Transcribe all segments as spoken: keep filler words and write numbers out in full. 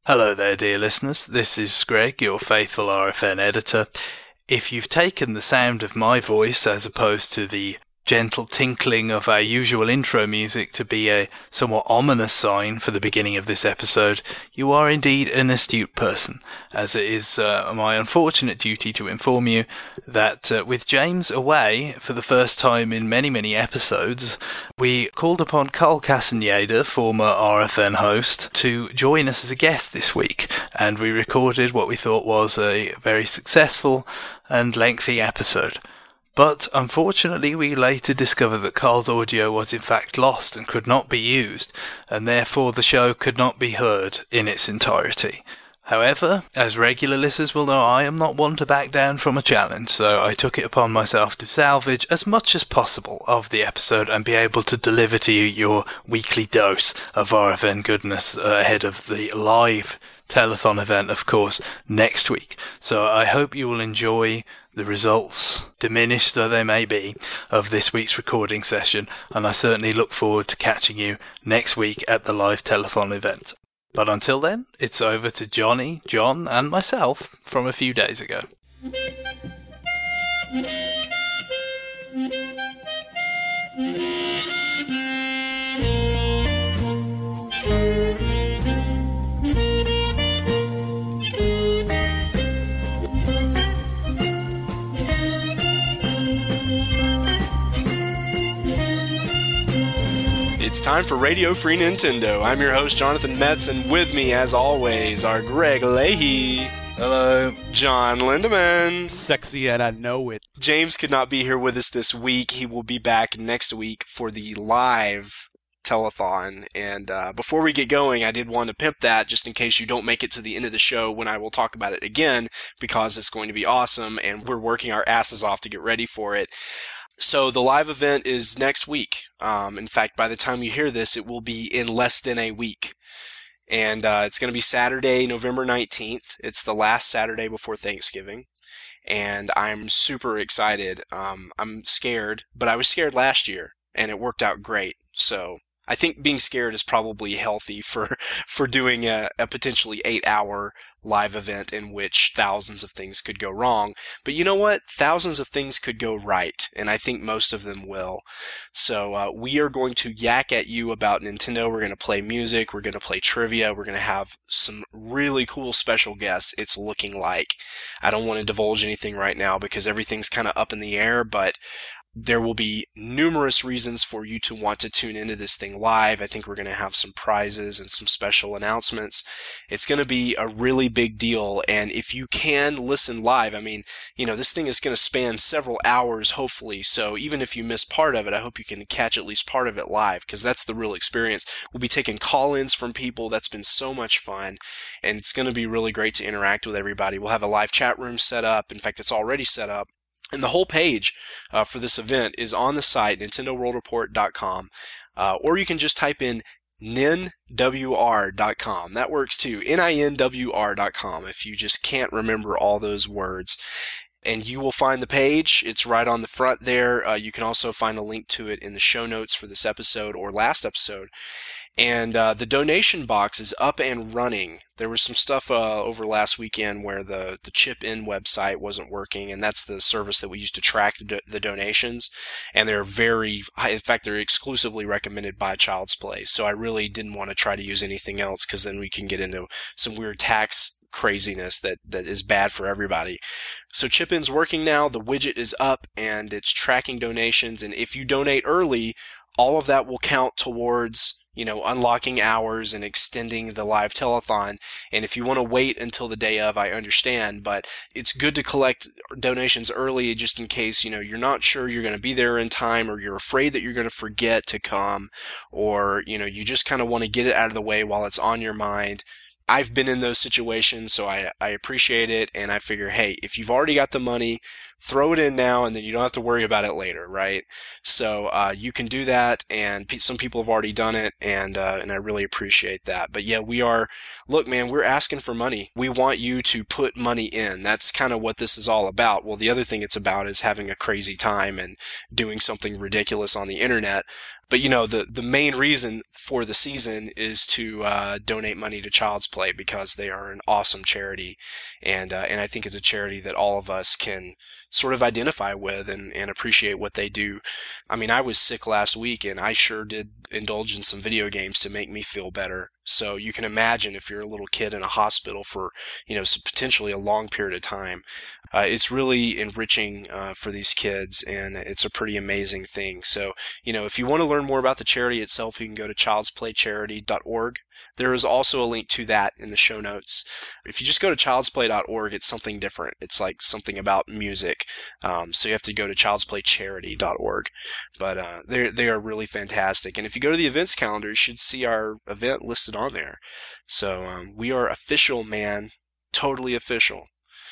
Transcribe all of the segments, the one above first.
Hello there, dear listeners. This is Greg, your faithful R F N editor. If you've taken the sound of my voice as opposed to the gentle tinkling of our usual intro music to be a somewhat ominous sign for the beginning of this episode, you are indeed an astute person, as it is uh, my unfortunate duty to inform you that uh, with James away for the first time in many, many episodes, we called upon Carl Castaneda, former R F N host, to join us as a guest this week, and we recorded what we thought was a very successful and lengthy episode. But unfortunately we later discovered that Carl's audio was in fact lost and could not be used, and therefore the show could not be heard in its entirety. However, as regular listeners will know, I am not one to back down from a challenge, so I took it upon myself to salvage as much as possible of the episode and be able to deliver to you your weekly dose of R F N goodness ahead of the live telethon event, of course, next week. So I hope you will enjoy the results, diminished though they may be, of this week's recording session, and I certainly look forward to catching you next week at the live telethon event. But until then, it's over to Johnny, John, and myself from a few days ago. It's time for Radio Free Nintendo. I'm your host, Jonathan Metz, and with me, as always, are Greg Leahy. Hello. John Lindemann. Sexy and I know it. James could not be here with us this week. He will be back next week for the live telethon. And uh, before we get going, I did want to pimp that just in case you don't make it to the end of the show when I will talk about it again, because it's going to be awesome and we're working our asses off to get ready for it. So the live event is next week. Um, in fact, by the time you hear this, it will be in less than a week. And uh, it's going to be Saturday, November nineteenth. It's the last Saturday before Thanksgiving. And I'm super excited. Um, I'm scared, but I was scared last year, and it worked out great. So I think being scared is probably healthy for, for doing a, a potentially eight-hour live event in which thousands of things could go wrong. But you know what? Thousands of things could go right, and I think most of them will. So uh, we are going to yak at you about Nintendo. We're going to play music. We're going to play trivia. We're going to have some really cool special guests, it's looking like. I don't want to divulge anything right now because everything's kind of up in the air, but there will be numerous reasons for you to want to tune into this thing live. I think we're going to have some prizes and some special announcements. It's going to be a really big deal, and if you can listen live, I mean, you know, this thing is going to span several hours, hopefully, so even if you miss part of it, I hope you can catch at least part of it live, because that's the real experience. We'll be taking call-ins from people. That's been so much fun, and it's going to be really great to interact with everybody. We'll have a live chat room set up. In fact, it's already set up. And the whole page uh, for this event is on the site, Nintendo World Report dot com, uh, or you can just type in nin w r dot com. That works too, N I N W R dot com, if you just can't remember all those words. And you will find the page. It's right on the front there. Uh, you can also find a link to it in the show notes for this episode or last episode. And uh, the donation box is up and running. There was some stuff uh, over last weekend where the, the Chip-In website wasn't working, and that's the service that we use to track the, do- the donations. And they're very, in fact, they're exclusively recommended by Child's Play. So I really didn't want to try to use anything else because then we can get into some weird tax craziness that, that is bad for everybody. So Chip-In's working now. The widget is up, and it's tracking donations. And if you donate early, all of that will count towards, you know, unlocking hours and extending the live telethon. And if you want to wait until the day of, I understand, but it's good to collect donations early just in case, you know, you're not sure you're going to be there in time, or you're afraid that you're going to forget to come, or, you know, you just kind of want to get it out of the way while it's on your mind. I've been in those situations, so I, I appreciate it, and I figure, hey, if you've already got the money, throw it in now, and then you don't have to worry about it later, right? So uh, you can do that, and pe- some people have already done it, and uh, and I really appreciate that. But yeah, we are, look, man, we're asking for money. We want you to put money in. That's kind of what this is all about. Well, the other thing it's about is having a crazy time and doing something ridiculous on the internet. But, you know, the, the main reason for the season is to uh, donate money to Child's Play, because they are an awesome charity. And uh, and I think it's a charity that all of us can sort of identify with and, and appreciate what they do. I mean, I was sick last week, and I sure did indulge in some video games to make me feel better. So you can imagine if you're a little kid in a hospital for, you know, some potentially a long period of time. Uh, it's really enriching uh, for these kids, and it's a pretty amazing thing. So, you know, if you want to learn more about the charity itself, you can go to childs play charity dot org. There is also a link to that in the show notes. If you just go to childs play dot org, it's something different. It's like something about music. Um, so you have to go to childs play charity dot org. But uh, they they are really fantastic. And if you go to the events calendar, you should see our event listed on there. So um, we are official, man. Totally official.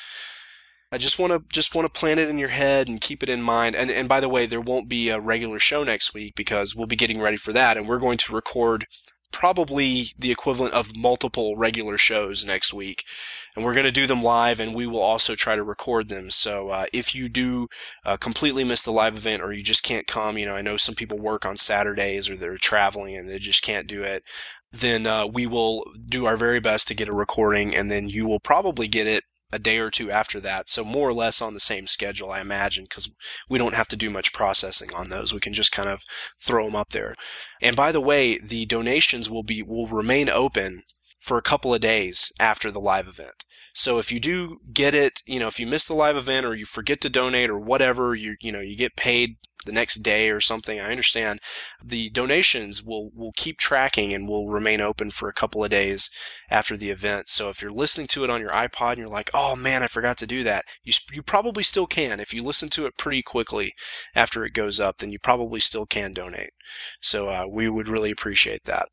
I just want to just want to plant it in your head and keep it in mind. And and by the way, there won't be a regular show next week because we'll be getting ready for that, and we're going to record probably the equivalent of multiple regular shows next week. And we're going to do them live, and we will also try to record them. So uh, if you do uh, completely miss the live event, or you just can't come, you know, I know some people work on Saturdays or they're traveling and they just can't do it, then uh, we will do our very best to get a recording, and then you will probably get it a day or two after that. So more or less on the same schedule, I imagine, because we don't have to do much processing on those. We can just kind of throw them up there. And by the way, the donations will be will remain open for a couple of days after the live event. So if you do get it, you know, if you miss the live event or you forget to donate or whatever, you you know, you get paid the next day or something, I understand. The donations will, will keep tracking and will remain open for a couple of days after the event. So if you're listening to it on your iPod and you're like, oh man, I forgot to do that, you, you probably still can. If you listen to it pretty quickly after it goes up, then you probably still can donate. So uh, we would really appreciate that.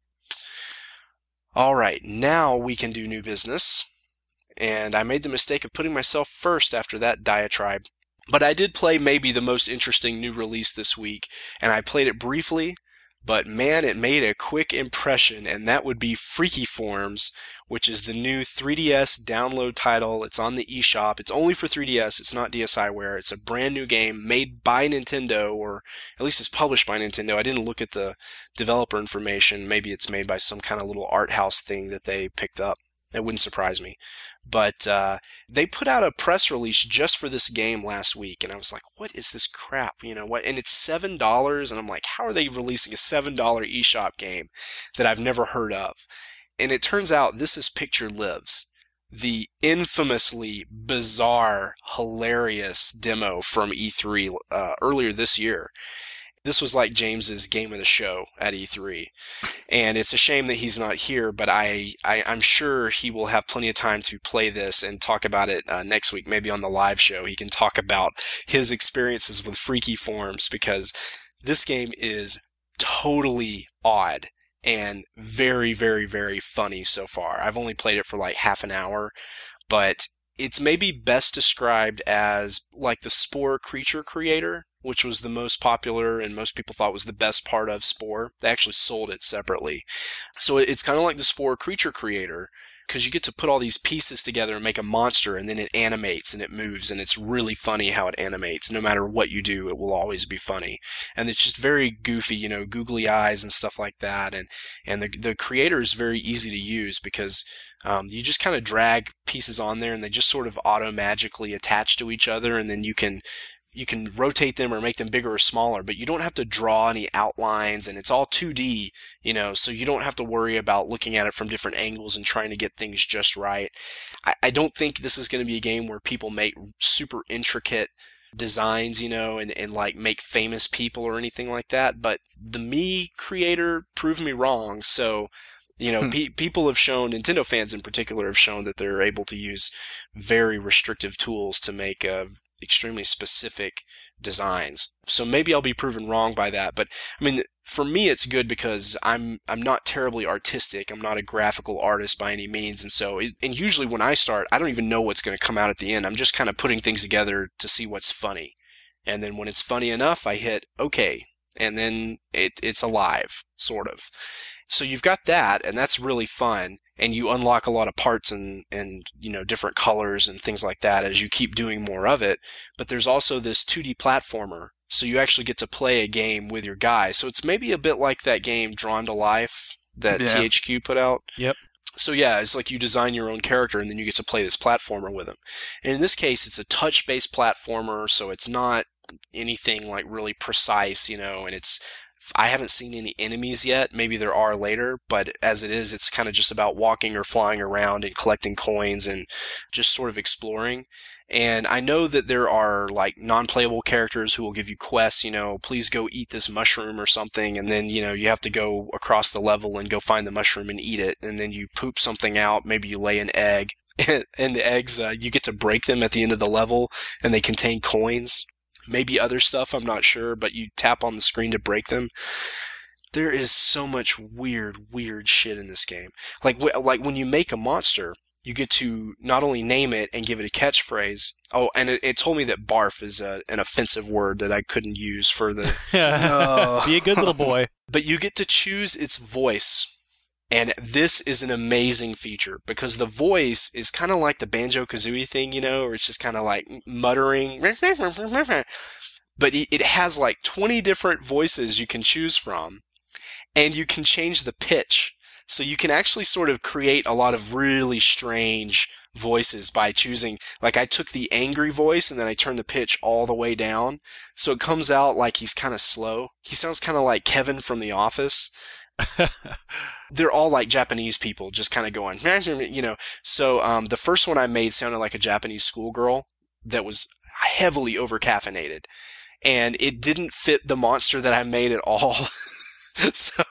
All right, now we can do new business. And I made the mistake of putting myself first after that diatribe. But I did play maybe the most interesting new release this week, and I played it briefly, but man, it made a quick impression, and that would be Freaky Forms, which is the new three D S download title. It's on the eShop. It's only for three D S. It's not DSiWare. It's a brand new game made by Nintendo, or at least it's published by Nintendo. I didn't look at the developer information. Maybe it's made by some kind of little art house thing that they picked up. It wouldn't surprise me. But uh, they put out a press release just for this game last week, and I was like, what is this crap? You know what? And it's seven dollars, and I'm like, how are they releasing a seven dollar eShop game that I've never heard of? And it turns out this is Picture Lives, the infamously bizarre, hilarious demo from E three uh, earlier this year. This was like James's game of the show at E three. And it's a shame that he's not here, but I, I, I'm sure he will have plenty of time to play this and talk about it uh, next week, maybe on the live show. He can talk about his experiences with Freaky Forms, because this game is totally odd and very, very, very funny so far. I've only played it for like half an hour, but it's maybe best described as like the Spore Creature Creator, which was the most popular and most people thought was the best part of Spore. They actually sold it separately. So it's kind of like the Spore Creature Creator, because you get to put all these pieces together and make a monster, and then it animates and it moves, and it's really funny how it animates. No matter what you do, it will always be funny. And it's just very goofy, you know, googly eyes and stuff like that. And, and the, the creator is very easy to use, because um, you just kind of drag pieces on there and they just sort of auto-magically attach to each other, and then you can You can rotate them or make them bigger or smaller, but you don't have to draw any outlines, and it's all two D, you know, so you don't have to worry about looking at it from different angles and trying to get things just right. I, I don't think this is going to be a game where people make super intricate designs, you know, and, and like make famous people or anything like that, but the Mii creator proved me wrong, so you know, hmm. pe- people have shown, Nintendo fans in particular have shown that they're able to use very restrictive tools to make uh, extremely specific designs. So maybe I'll be proven wrong by that. But, I mean, for me, it's good because I'm I'm not terribly artistic. I'm not a graphical artist by any means, and so it, and usually when I start, I don't even know what's going to come out at the end. I'm just kind of putting things together to see what's funny, and then when it's funny enough, I hit okay, and then it it's alive, sort of. So you've got that, and that's really fun, and you unlock a lot of parts and and you know different colors and things like that as you keep doing more of it. But there's also this two D platformer. So you actually get to play a game with your guy. So it's maybe a bit like that game Drawn to Life that yeah. T H Q put out. Yep. So yeah, it's like you design your own character and then you get to play this platformer with him. And in this case, it's a touch-based platformer, so it's not anything like really precise, you know, and it's I haven't seen any enemies yet. Maybe there are later, but as it is, it's kind of just about walking or flying around and collecting coins and just sort of exploring. And I know that there are like non-playable characters who will give you quests, you know, please go eat this mushroom or something. And then, you know, you have to go across the level and go find the mushroom and eat it. And then you poop something out. Maybe you lay an egg and the eggs, uh, you get to break them at the end of the level and they contain coins. Maybe other stuff, I'm not sure, but you tap on the screen to break them. There is so much weird, weird shit in this game. Like, like when you make a monster, you get to not only name it and give it a catchphrase. Oh, and it, it told me that barf is a, an offensive word that I couldn't use for the... oh. Be a good little boy. But you get to choose its voice. And this is an amazing feature because the voice is kind of like the Banjo-Kazooie thing, you know, where it's just kind of like muttering. But it has like twenty different voices you can choose from. And you can change the pitch. So you can actually sort of create a lot of really strange voices by choosing, like I took the angry voice and then I turned the pitch all the way down. So it comes out like he's kind of slow. He sounds kind of like Kevin from The Office. They're all like Japanese people just kind of going, you know. So um, the first one I made sounded like a Japanese schoolgirl that was heavily over-caffeinated. And it didn't fit the monster that I made at all. So...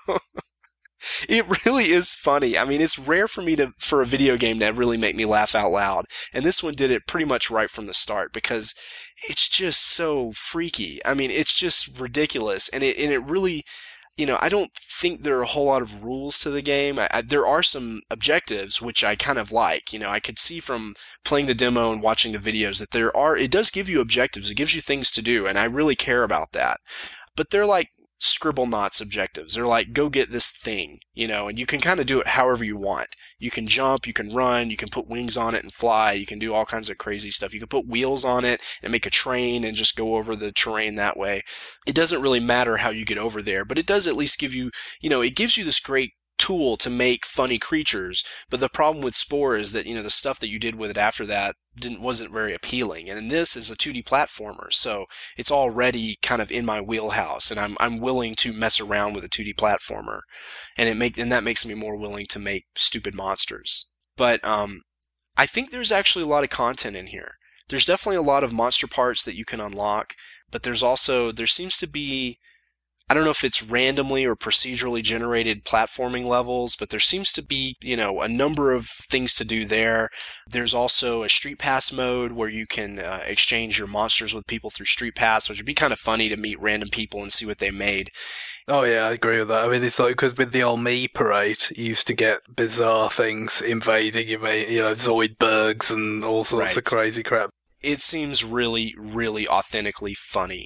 It really is funny. I mean, it's rare for me to, for a video game to really make me laugh out loud. And this one did it pretty much right from the start because it's just so freaky. I mean, it's just ridiculous. And it, and it really, you know, I don't think there are a whole lot of rules to the game. I, I, there are some objectives, which I kind of like. You know, I could see from playing the demo and watching the videos that there are, it does give you objectives. It gives you things to do. And I really care about that. But they're like, scribble knots objectives. They're like, go get this thing, you know, and you can kind of do it however you want. You can jump, you can run, you can put wings on it and fly, you can do all kinds of crazy stuff. You can put wheels on it and make a train and just go over the terrain that way. It doesn't really matter how you get over there, but it does at least give you, you know, it gives you this great tool to make funny creatures. But the problem with Spore is that, you know, the stuff that you did with it after that didn't wasn't very appealing. And this is a two D platformer, so it's already kind of in my wheelhouse, and I'm I'm willing to mess around with a two D platformer, and it make and that makes me more willing to make stupid monsters. But um, I think there's actually a lot of content in here. There's definitely a lot of monster parts that you can unlock, but there's also there seems to be, I don't know if it's randomly or procedurally generated platforming levels, but there seems to be, you know, a number of things to do there. There's also a Street Pass mode where you can uh, exchange your monsters with people through Street Pass, which would be kind of funny to meet random people and see what they made. Oh yeah, I agree with that. I mean, it's like, because with the old Mii parade, you used to get bizarre things invading you, you know, Zoidbergs and all sorts right. of crazy crap. It seems really, really authentically funny.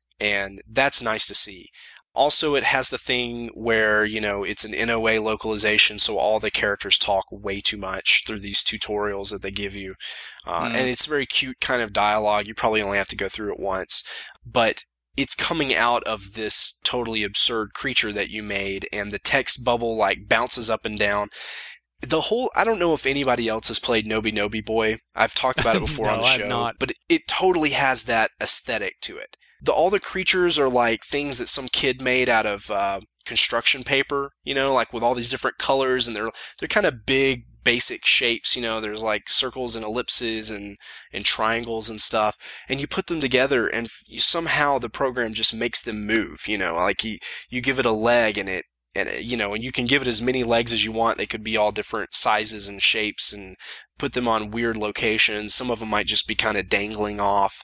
And that's nice to see. Also, it has the thing where, you know, it's an N O A localization, so all the characters talk way too much through these tutorials that they give you. Uh, mm. And it's very cute kind of dialogue. You probably only have to go through it once. But it's coming out of this totally absurd creature that you made, and the text bubble, like, bounces up and down. The whole, I don't know if anybody else has played Nobi Nobi Boy. I've talked about it before no, on the show. I've not. But it, it totally has that aesthetic to it. The, all the creatures are like things that some kid made out of uh, construction paper, you know, like with all these different colors, and they're they're kind of big, basic shapes, you know. There's like circles and ellipses and, and triangles and stuff, and you put them together, and you, somehow the program just makes them move, you know. Like you, you give it a leg, and it, and it, you know, and you can give it as many legs as you want. They could be all different sizes and shapes, and put them on weird locations. Some of them might just be kind of dangling off.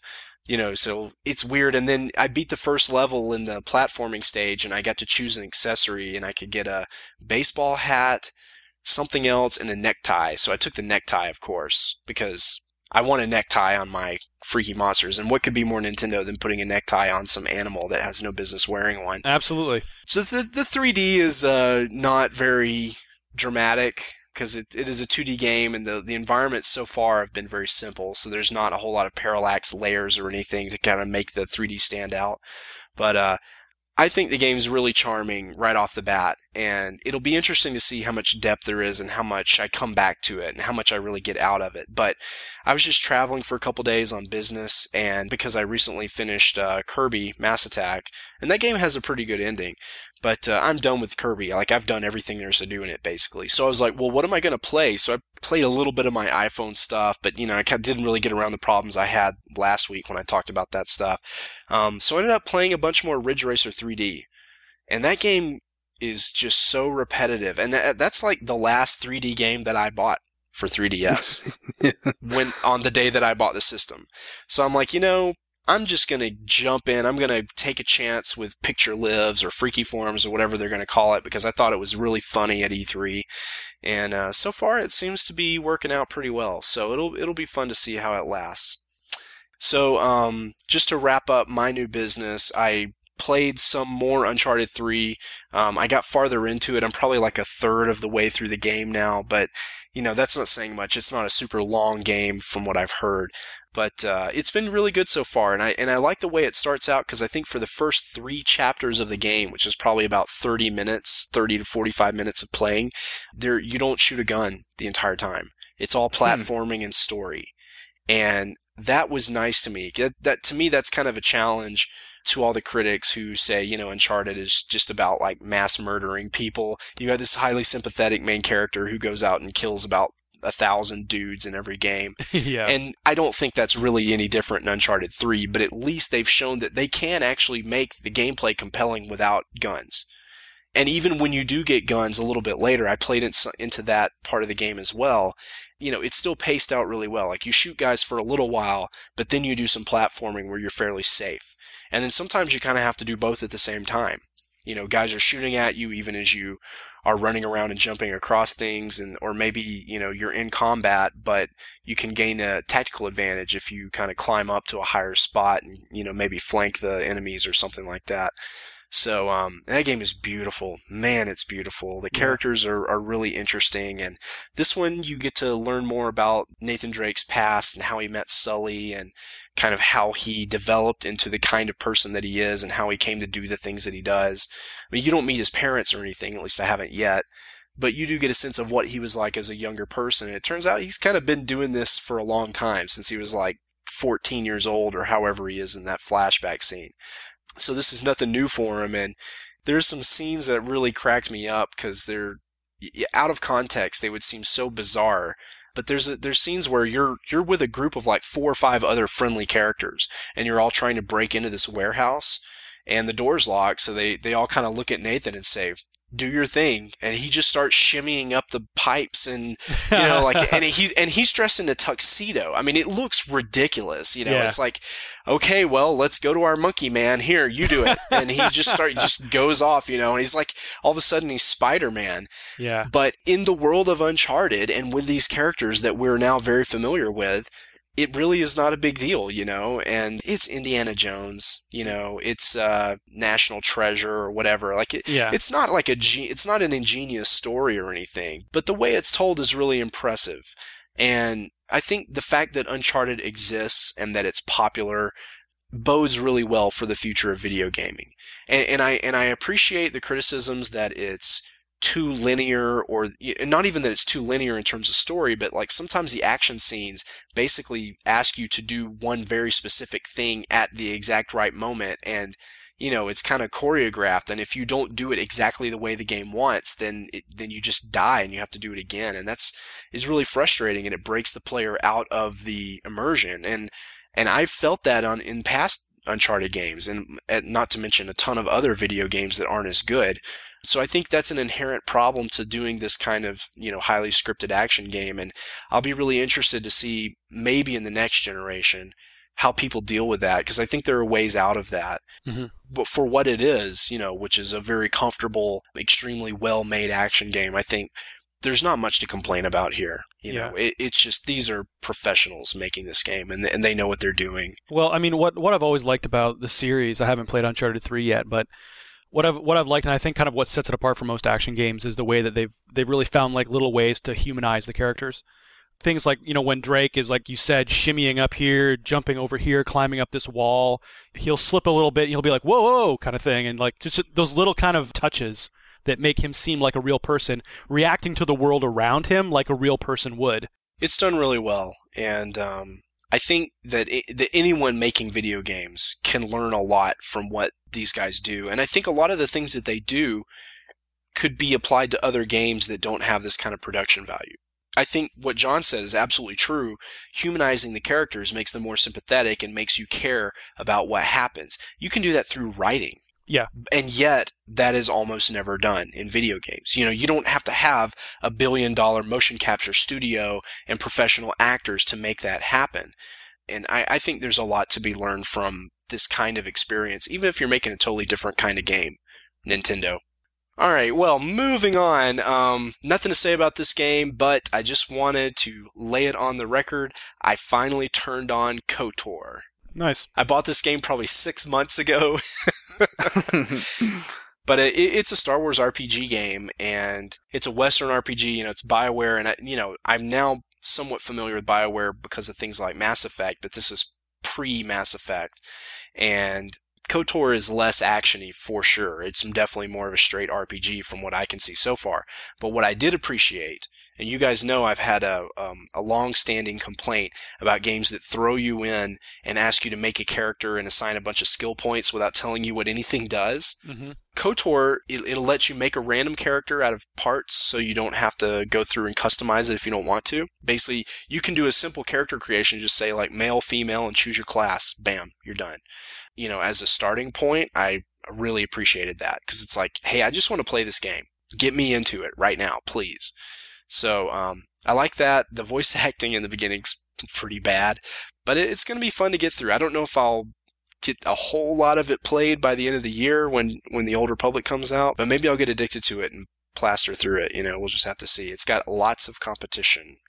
You know, so it's weird. And then I beat the first level in the platforming stage, and I got to choose an accessory, and I could get a baseball hat, something else, and a necktie. So I took the necktie, of course, because I want a necktie on my Freaky Monsters. And what could be more Nintendo than putting a necktie on some animal that has no business wearing one? Absolutely. So the the three D is uh, not very dramatic, because it, it is a two D game, and the, the environments so far have been very simple, so there's not a whole lot of parallax layers or anything to kind of make the three D stand out. But uh, I think the game's really charming right off the bat, and it'll be interesting to see how much depth there is and how much I come back to it and how much I really get out of it. But I was just traveling for a couple days on business, and because I recently finished uh, Kirby Mass Attack, and that game has a pretty good ending, but uh, I'm done with Kirby. Like, I've done everything there's to do in it, basically. So I was like, well, what am I going to play? So I played a little bit of my iPhone stuff, but, you know, I didn't really get around the problems I had last week when I talked about that stuff. Um, so I ended up playing a bunch more Ridge Racer three D. And that game is just so repetitive. And that, that's like the last three D game that I bought for three D S when on the day that I bought the system. So I'm like, you know, I'm just going to jump in. I'm going to take a chance with Picture Lives or Freaky Forums or whatever they're going to call it, because I thought it was really funny at E three. And uh, so far it seems to be working out pretty well. So it'll it'll be fun to see how it lasts. So um, just to wrap up my new business, I played some more Uncharted three. Um, I got farther into it. I'm probably like a third of the way through the game now, but you know, that's not saying much. It's not a super long game from what I've heard. But uh, it's been really good so far, and I and I like the way it starts out, because I think for the first three chapters of the game, which is probably about thirty minutes, thirty to forty-five minutes of playing, there you don't shoot a gun the entire time. It's all platforming hmm. and story, and that was nice to me. That, that to me, that's kind of a challenge to all the critics who say, you know, Uncharted is just about like mass murdering people. You have this highly sympathetic main character who goes out and kills about a thousand dudes in every game. Yeah. And I don't think that's really any different in Uncharted three, but at least they've shown that they can actually make the gameplay compelling without guns. And even when you do get guns a little bit later, I played into that part of the game as well, you know, it's still paced out really well. Like, you shoot guys for a little while, but then you do some platforming where you're fairly safe. And then sometimes you kind of have to do both at the same time. You know, guys are shooting at you even as you are running around and jumping across things, and or maybe, you know, you're in combat, but you can gain a tactical advantage if you kind of climb up to a higher spot and, you know, maybe flank the enemies or something like that. So um, that game is beautiful. Man, it's beautiful. The characters are, are really interesting, and this one you get to learn more about Nathan Drake's past and how he met Sully and kind of how he developed into the kind of person that he is and how he came to do the things that he does. I mean, you don't meet his parents or anything, at least I haven't yet, but you do get a sense of what he was like as a younger person. And it turns out he's kind of been doing this for a long time, since he was like fourteen years old or however he is in that flashback scene. So this is nothing new for him, and there's some scenes that really cracked me up because they're out of context. They would seem so bizarre, but there's a, there's scenes where you're you're with a group of like four or five other friendly characters, and you're all trying to break into this warehouse, and the door's locked. So they they all kind of look at Nathan and say, "Do your thing," and he just starts shimmying up the pipes, and you know, like, and he's and he's dressed in a tuxedo. I mean, it looks ridiculous. You know, yeah. It's like, okay, well, let's go to our monkey man. Here, you do it, and he just start just goes off. You know, and he's like, all of a sudden, he's Spider-Man. Yeah. But in the world of Uncharted, and with these characters that we're now very familiar with, it really is not a big deal, you know, and it's Indiana Jones, you know, it's uh, National Treasure or whatever. Like, it, yeah. It's not like a, ge- it's not an ingenious story or anything, but the way it's told is really impressive. And I think the fact that Uncharted exists and that it's popular bodes really well for the future of video gaming. And, and I and I appreciate the criticisms that it's too linear, or not even that it's too linear in terms of story, but like sometimes the action scenes basically ask you to do one very specific thing at the exact right moment, and you know, it's kind of choreographed, and if you don't do it exactly the way the game wants, then it, then you just die and you have to do it again, and that's is really frustrating, and it breaks the player out of the immersion. And and I've felt that on in past Uncharted games, and, and not to mention a ton of other video games that aren't as good. So I think that's an inherent problem to doing this kind of, you know, highly scripted action game. And I'll be really interested to see maybe in the next generation how people deal with that, because I think there are ways out of that. Mm-hmm. But for what it is, you know, which is a very comfortable, extremely well-made action game, I think there's not much to complain about here. You Yeah. know, it, it's just these are professionals making this game, and and they know what they're doing. Well, I mean, what what I've always liked about the series, I haven't played Uncharted three yet, but what I've what I've liked, and I think kind of what sets it apart from most action games, is the way that they've they've really found like little ways to humanize the characters. Things like, you know, when Drake is, like you said, shimmying up here, jumping over here, climbing up this wall, he'll slip a little bit, and he'll be like, whoa, whoa, kind of thing, and like just those little kind of touches that make him seem like a real person, reacting to the world around him like a real person would. It's done really well, and um, I think that, it, that anyone making video games can learn a lot from what these guys do, and I think a lot of the things that they do could be applied to other games that don't have this kind of production value. I think what John said is absolutely true. Humanizing the characters makes them more sympathetic and makes you care about what happens. You can do that through writing. Yeah. And yet, that is almost never done in video games. You know, you don't have to have a billion dollar motion capture studio and professional actors to make that happen. And I, I think there's a lot to be learned from this kind of experience, even if you're making a totally different kind of game, Nintendo. All right, well, moving on. Um, nothing to say about this game, but I just wanted to lay it on the record. I finally turned on KOTOR. Nice. I bought this game probably six months ago. But it, it's a Star Wars R P G game, and it's a Western R P G. You know, it's BioWare, and I, you know, I'm now somewhat familiar with BioWare because of things like Mass Effect, but this is pre-Mass Effect, and KOTOR is less actiony for sure. It's definitely more of a straight R P G from what I can see so far. But what I did appreciate, and you guys know I've had a um, a long-standing complaint about games that throw you in and ask you to make a character and assign a bunch of skill points without telling you what anything does. Mm-hmm. KOTOR, it, it'll let you make a random character out of parts so you don't have to go through and customize it if you don't want to. Basically, you can do a simple character creation, just say like male, female, and choose your class. Bam, you're done. You know, as a starting point, I really appreciated that because it's like, hey, I just want to play this game. Get me into it right now, please. So um, I like that. The voice acting in the beginning's pretty bad, but it, it's going to be fun to get through. I don't know if I'll get a whole lot of it played by the end of the year when, when the Old Republic comes out, but maybe I'll get addicted to it and plaster through it. You know, we'll just have to see. It's got lots of competition.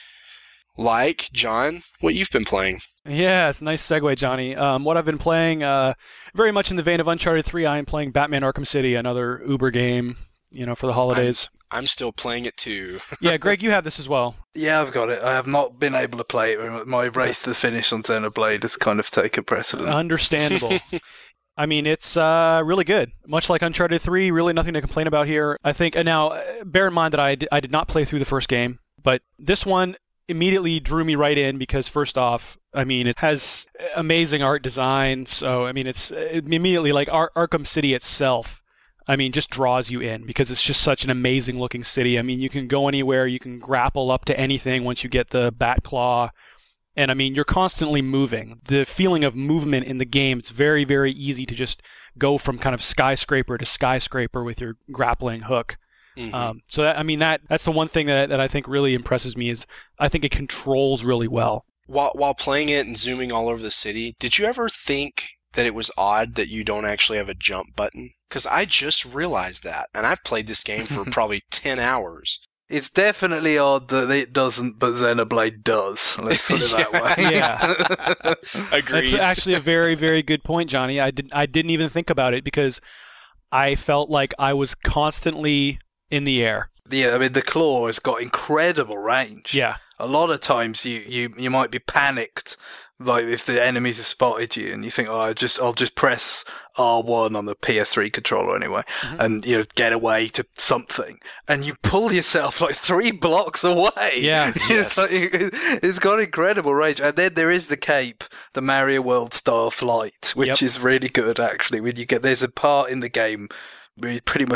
Like, John, what you've been playing. Yeah, it's a nice segue, Johnny. Um, what I've been playing, uh, very much in the vein of Uncharted three, I am playing Batman Arkham City, another Uber game, you know, for the holidays. I'm, I'm still playing it too. Yeah, Greg, you have this as well. Yeah, I've got it. I have not been able to play it. My race to the finish on Xenoblade has kind of taken precedent. Understandable. I mean, it's uh, really good. Much like Uncharted three, really nothing to complain about here. I think, and now, bear in mind that I, d- I did not play through the first game, but this one immediately drew me right in because, first off, I mean, it has amazing art design. So, I mean, it's it immediately like Ar- Arkham City itself, I mean, just draws you in because it's just such an amazing looking city. I mean, you can go anywhere, you can grapple up to anything once you get the bat claw. And I mean, you're constantly moving. The feeling of movement in the game, it's very, very easy to just go from kind of skyscraper to skyscraper with your grappling hook. Mm-hmm. Um, so that, I mean, that that's the one thing that that I think really impresses me is I think it controls really well. While while playing it and zooming all over the city, did you ever think that it was odd that you don't actually have a jump button? Because I just realized that, and I've played this game for probably ten hours. It's definitely odd that it doesn't, but Xenoblade does. Let's put it that way. Yeah, agreed. That's actually a very, very good point, Johnny. I didn't I didn't even think about it because I felt like I was constantly in the air. Yeah, I mean, the claw has got incredible range. Yeah. A lot of times you, you, you might be panicked, like if the enemies have spotted you and you think, oh, I just, I'll just press R one on the P S three controller anyway, mm-hmm. and, you know, get away to something. And you pull yourself like three blocks away. Yeah. Yes. Like, it's got incredible range. And then there is the cape, the Mario World style flight, which yep. is really good, actually. When you get, there's a part in the game where you pretty much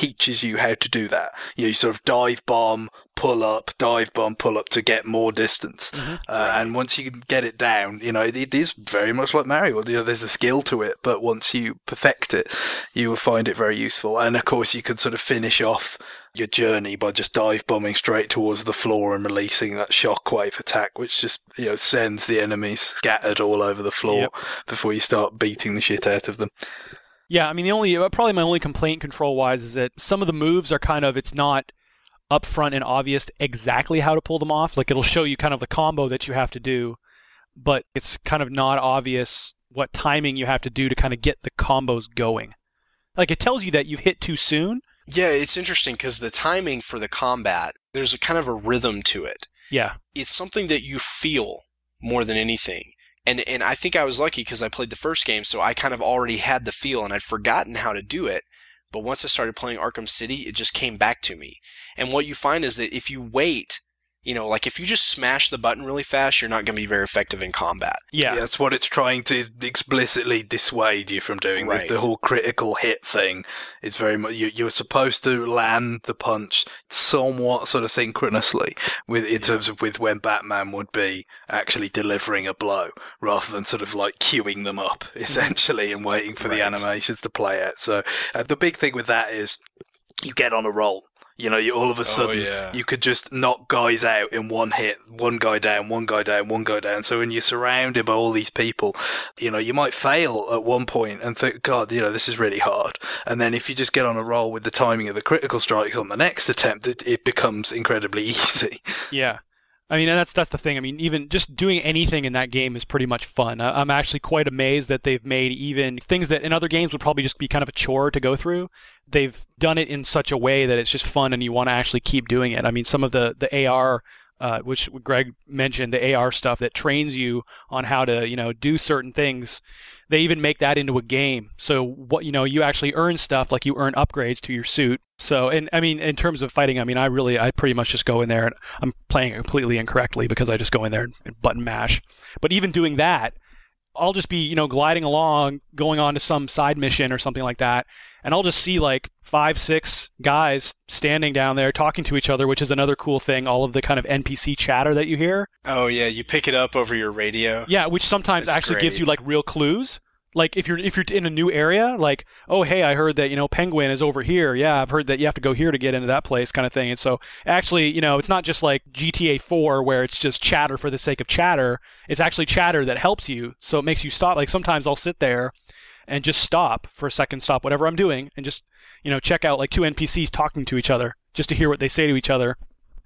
teaches you how to do that. You know, you sort of dive bomb, pull up, dive bomb, pull up to get more distance. Mm-hmm. Uh, and once you can get it down, you know, it is very much like Mario. You know, there's a skill to it, but once you perfect it, you will find it very useful. And of course, you can sort of finish off your journey by just dive bombing straight towards the floor and releasing that shockwave attack, which just, you know, sends the enemies scattered all over the floor yep. before you start beating the shit out of them. Yeah, I mean, the only probably my only complaint control-wise is that some of the moves are kind of, it's not upfront and obvious exactly how to pull them off. Like, it'll show you kind of the combo that you have to do, but it's kind of not obvious what timing you have to do to kind of get the combos going. Like, it tells you that you've hit too soon. Yeah, it's interesting because the timing for the combat, there's a kind of a rhythm to it. Yeah. It's something that you feel more than anything. And and I think I was lucky because I played the first game, so I kind of already had the feel and I'd forgotten how to do it. But once I started playing Arkham City, it just came back to me. And what you find is that if you wait, you know, like if you just smash the button really fast, you're not going to be very effective in combat. Yeah. yeah. That's what it's trying to explicitly dissuade you from doing. Right. The, the whole critical hit thing is very much, you, you're supposed to land the punch somewhat sort of synchronously with, in yeah. terms of with when Batman would be actually delivering a blow rather than sort of like queuing them up essentially and waiting for right. the animations to play out. So uh, the big thing with that is you get on a roll. You know, you all of a sudden, oh, yeah. you could just knock guys out in one hit, one guy down, one guy down, one guy down. So when you're surrounded by all these people, you know, you might fail at one point and think, God, you know, this is really hard. And then if you just get on a roll with the timing of the critical strikes on the next attempt, it, it becomes incredibly easy. Yeah. I mean, and that's that's the thing. I mean, even just doing anything in that game is pretty much fun. I'm actually quite amazed that they've made even things that in other games would probably just be kind of a chore to go through. They've done it in such a way that it's just fun and you want to actually keep doing it. I mean, some of the, the A R, uh, which Greg mentioned, the A R stuff that trains you on how to, you know, do certain things, they even make that into a game. So what, you know, you actually earn stuff, like you earn upgrades to your suit. So, and I mean, in terms of fighting, I mean, I really, I pretty much just go in there and I'm playing it completely incorrectly because I just go in there and button mash. But even doing that, I'll just be, you know, gliding along, going on to some side mission or something like that. And I'll just see like five, six guys standing down there talking to each other, which is another cool thing. All of the kind of N P C chatter that you hear. Oh yeah, you pick it up over your radio. Yeah, which sometimes That's actually great. gives you like real clues. Like if you're if you're in a new area, like, oh hey, I heard that, you know, Penguin is over here. Yeah, I've heard that you have to go here to get into that place, kind of thing. And so actually, you know, it's not just like G T A four where it's just chatter for the sake of chatter. It's actually chatter that helps you. So it makes you stop. Like sometimes I'll sit there and just stop for a second, stop whatever I'm doing, and just, you know, check out like two N P Cs talking to each other just to hear what they say to each other.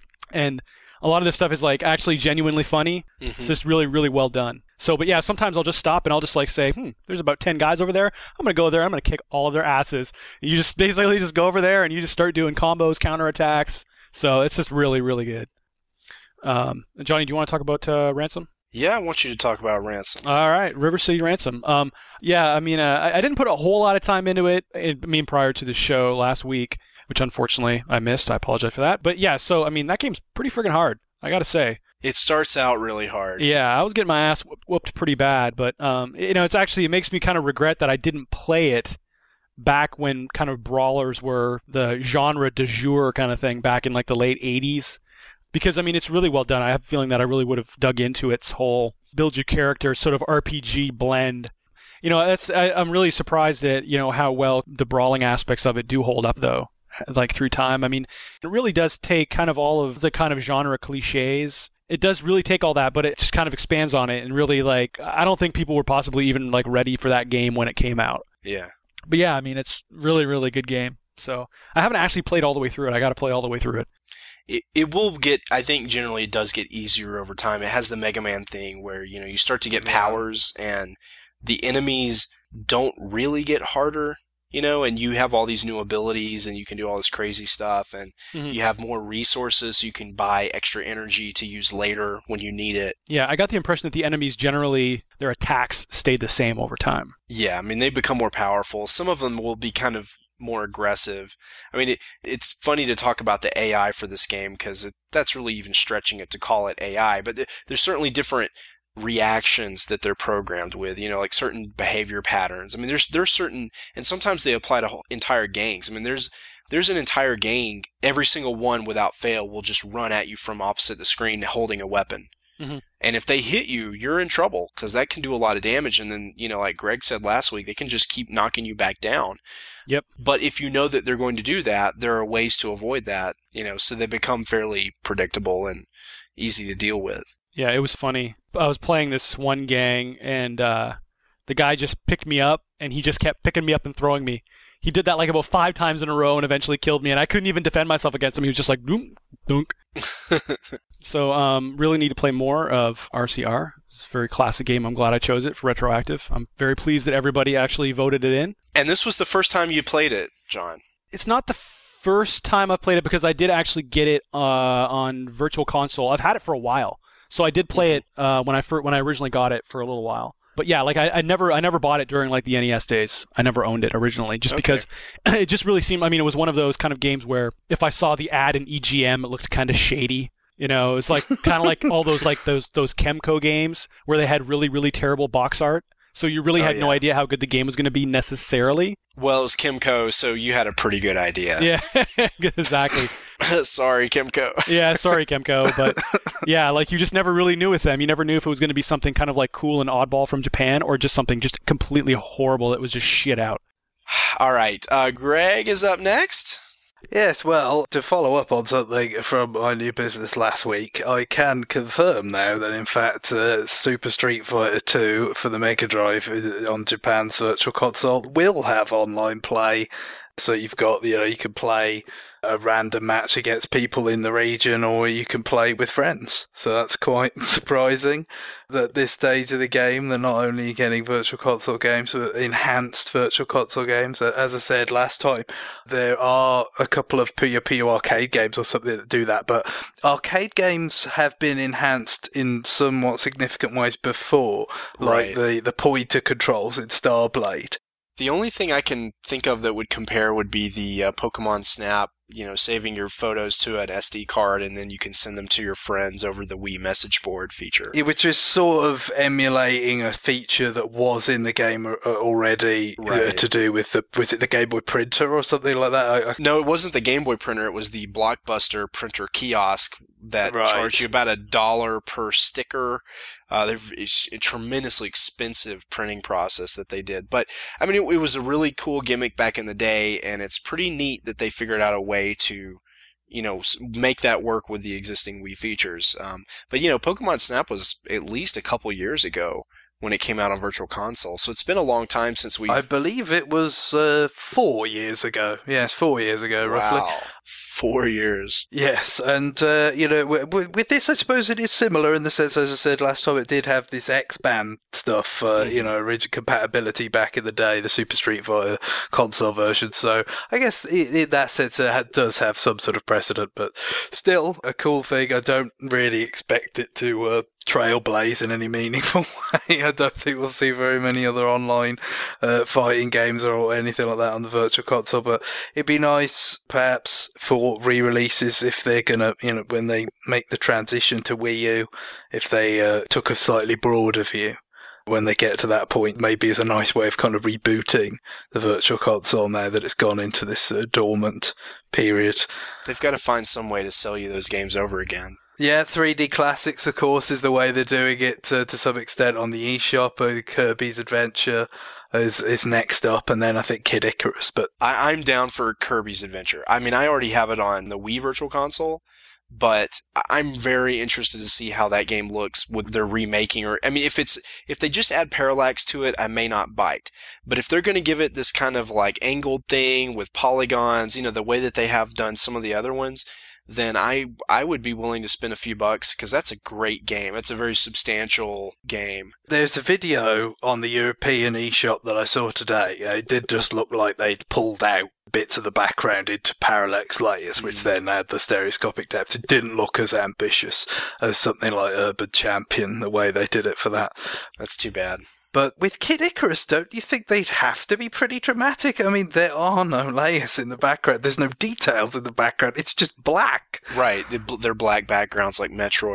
And a lot of this stuff is like actually genuinely funny. Mm-hmm. It's just really, really well done. So, but yeah, sometimes I'll just stop and I'll just like say, hmm, there's about ten guys over there. I'm going to go there. I'm going to kick all of their asses. You just basically just go over there and you just start doing combos, counterattacks. So it's just really, really good. Um, Johnny, do you want to talk about uh, Ransom? Yeah, I want you to talk about Ransom. All right, River City Ransom. Um, yeah, I mean, uh, I, I didn't put a whole lot of time into it. I mean, prior to the show last week, which unfortunately I missed. I apologize for that. But yeah, so I mean, that game's pretty friggin' hard, I gotta say. It starts out really hard. Yeah, I was getting my ass whooped pretty bad, but um, you know, it's actually it makes me kind of regret that I didn't play it back when kind of brawlers were the genre du jour kind of thing back in like the late eighties. Because, I mean, it's really well done. I have a feeling that I really would have dug into its whole build your character sort of R P G blend. You know, that's I, I'm really surprised at, you know, how well the brawling aspects of it do hold up, though, like through time. I mean, it really does take kind of all of the kind of genre cliches. It does really take all that, but it just kind of expands on it and really, like, I don't think people were possibly even, like, ready for that game when it came out. Yeah. But yeah, I mean, it's really, really good game. So I haven't actually played all the way through it. I got to play all the way through it. It it will get, I think generally it does get easier over time. It has the Mega Man thing where, you know, you start to get powers and the enemies don't really get harder, you know, and you have all these new abilities and you can do all this crazy stuff and mm-hmm. you have more resources so you can buy extra energy to use later when you need it. Yeah, I got the impression that the enemies generally, their attacks stayed the same over time. Yeah, I mean, they become more powerful. Some of them will be kind of more aggressive. I mean, it, it's funny to talk about the A I for this game because that's really even stretching it to call it A I, but th- there's certainly different reactions that they're programmed with, you know, like certain behavior patterns. I mean, there's there's certain, and sometimes they apply to whole, entire gangs. I mean, there's there's an entire gang, every single one without fail will just run at you from opposite the screen holding a weapon. Mm-hmm. And if they hit you, you're in trouble because that can do a lot of damage. And then, you know, like Greg said last week, they can just keep knocking you back down. Yep. But if you know that they're going to do that, there are ways to avoid that, you know, so they become fairly predictable and easy to deal with. Yeah, it was funny. I was playing this one gang, and uh, the guy just picked me up, and he just kept picking me up and throwing me. He did that like about five times in a row and eventually killed me, and I couldn't even defend myself against him. He was just like, doom, dunk. So, um, really need to play more of R C R. It's a very classic game. I'm glad I chose it for retroactive. I'm very pleased that everybody actually voted it in. And this was the first time you played it, John. It's not the first time I've played it because I did actually get it uh, on Virtual Console. I've had it for a while, so I did play it uh, when I fir- when I originally got it for a little while. But yeah, like I, I never I never bought it during like the N E S days. I never owned it originally, just Okay. because it just really seemed. I mean, it was one of those kind of games where if I saw the ad in E G M, it looked kind of shady. You know, it's like kind of like all those like those those Kemco games where they had really really terrible box art. So you really Oh, had yeah. no idea how good the game was going to be necessarily. Well, it was Kimco, so you had a pretty good idea. Yeah, exactly. Sorry, Kimco. Yeah, sorry, Kemco, but yeah, like you just never really knew with them. You never knew if it was going to be something kind of like cool and oddball from Japan or just something just completely horrible that was just shit out. All right, uh, Greg is up next. Yes, well, to follow up on something from my new business last week, I can confirm now that in fact uh, Super Street Fighter two for the Mega Drive on Japan's Virtual Console will have online play. So you've got, you know, you can play a random match against people in the region, or you can play with friends. So that's quite surprising that at this stage of the game, they're not only getting Virtual Console games, but enhanced Virtual Console games. As I said last time, there are a couple of Puyo Puyo arcade games or something that do that, but arcade games have been enhanced in somewhat significant ways before, like Right. the, the pointer controls in Starblade. The only thing I can think of that would compare would be the uh, Pokemon Snap, you know, saving your photos to an S D card and then you can send them to your friends over the Wii message board feature. Yeah, which is sort of emulating a feature that was in the game a- already uh, Right. to do with the, was it the Game Boy printer or something like that? I, I, No, it wasn't the Game Boy printer, it was the Blockbuster printer kiosk that Right. charged you about a dollar per sticker. Uh, they're it's a tremendously expensive printing process that they did. But, I mean, it, it was a really cool gimmick back in the day, and it's pretty neat that they figured out a way to, you know, s- make that work with the existing Wii features. Um, but, you know, Pokemon Snap was at least a couple years ago when it came out on Virtual Console. So it's been a long time since we've... I believe it was uh, four years ago. Yes, four years ago, roughly. Wow. Four years. Yes, and, uh, you know, w- w- with this, I suppose it is similar in the sense, as I said last time, it did have this X-Band stuff, uh, you know, original compatibility back in the day, the Super Street Fighter console version, so I guess in, in that sense it ha- does have some sort of precedent, but still a cool thing. I don't really expect it to uh, trailblaze in any meaningful way. I don't think we'll see very many other online uh, fighting games or anything like that on the Virtual Console, but it'd be nice, perhaps, for re-releases if they're gonna, you know, when they make the transition to Wii U, if they uh, took a slightly broader view when they get to that point, maybe as a nice way of kind of rebooting the Virtual Console now that it's gone into this uh, dormant period. They've got to find some way to sell you those games over again. Yeah, three D Classics, of course, is the way they're doing it uh, to some extent on the eShop. Uh, Kirby's Adventure is is next up, and then I think Kid Icarus. But I, I'm down for Kirby's Adventure. I mean, I already have it on the Wii Virtual Console, but I- I'm very interested to see how that game looks with their remaking. Or I mean, if it's if they just add parallax to it, I may not bite. But if they're going to give it this kind of like angled thing with polygons, you know, the way that they have done some of the other ones, then I I would be willing to spend a few bucks because that's a great game. It's a very substantial game. there's a video on the European eShop that I saw today. It did just look like they'd pulled out bits of the background into parallax layers, which then had the stereoscopic depth. It didn't look as ambitious as something like Urban Champion, the way they did it for that. That's too bad. But with Kid Icarus, don't you think they'd have to be pretty dramatic? I mean, there are no layers in the background. There's no details in the background. It's just black. Right. They- They're black backgrounds like Metroid.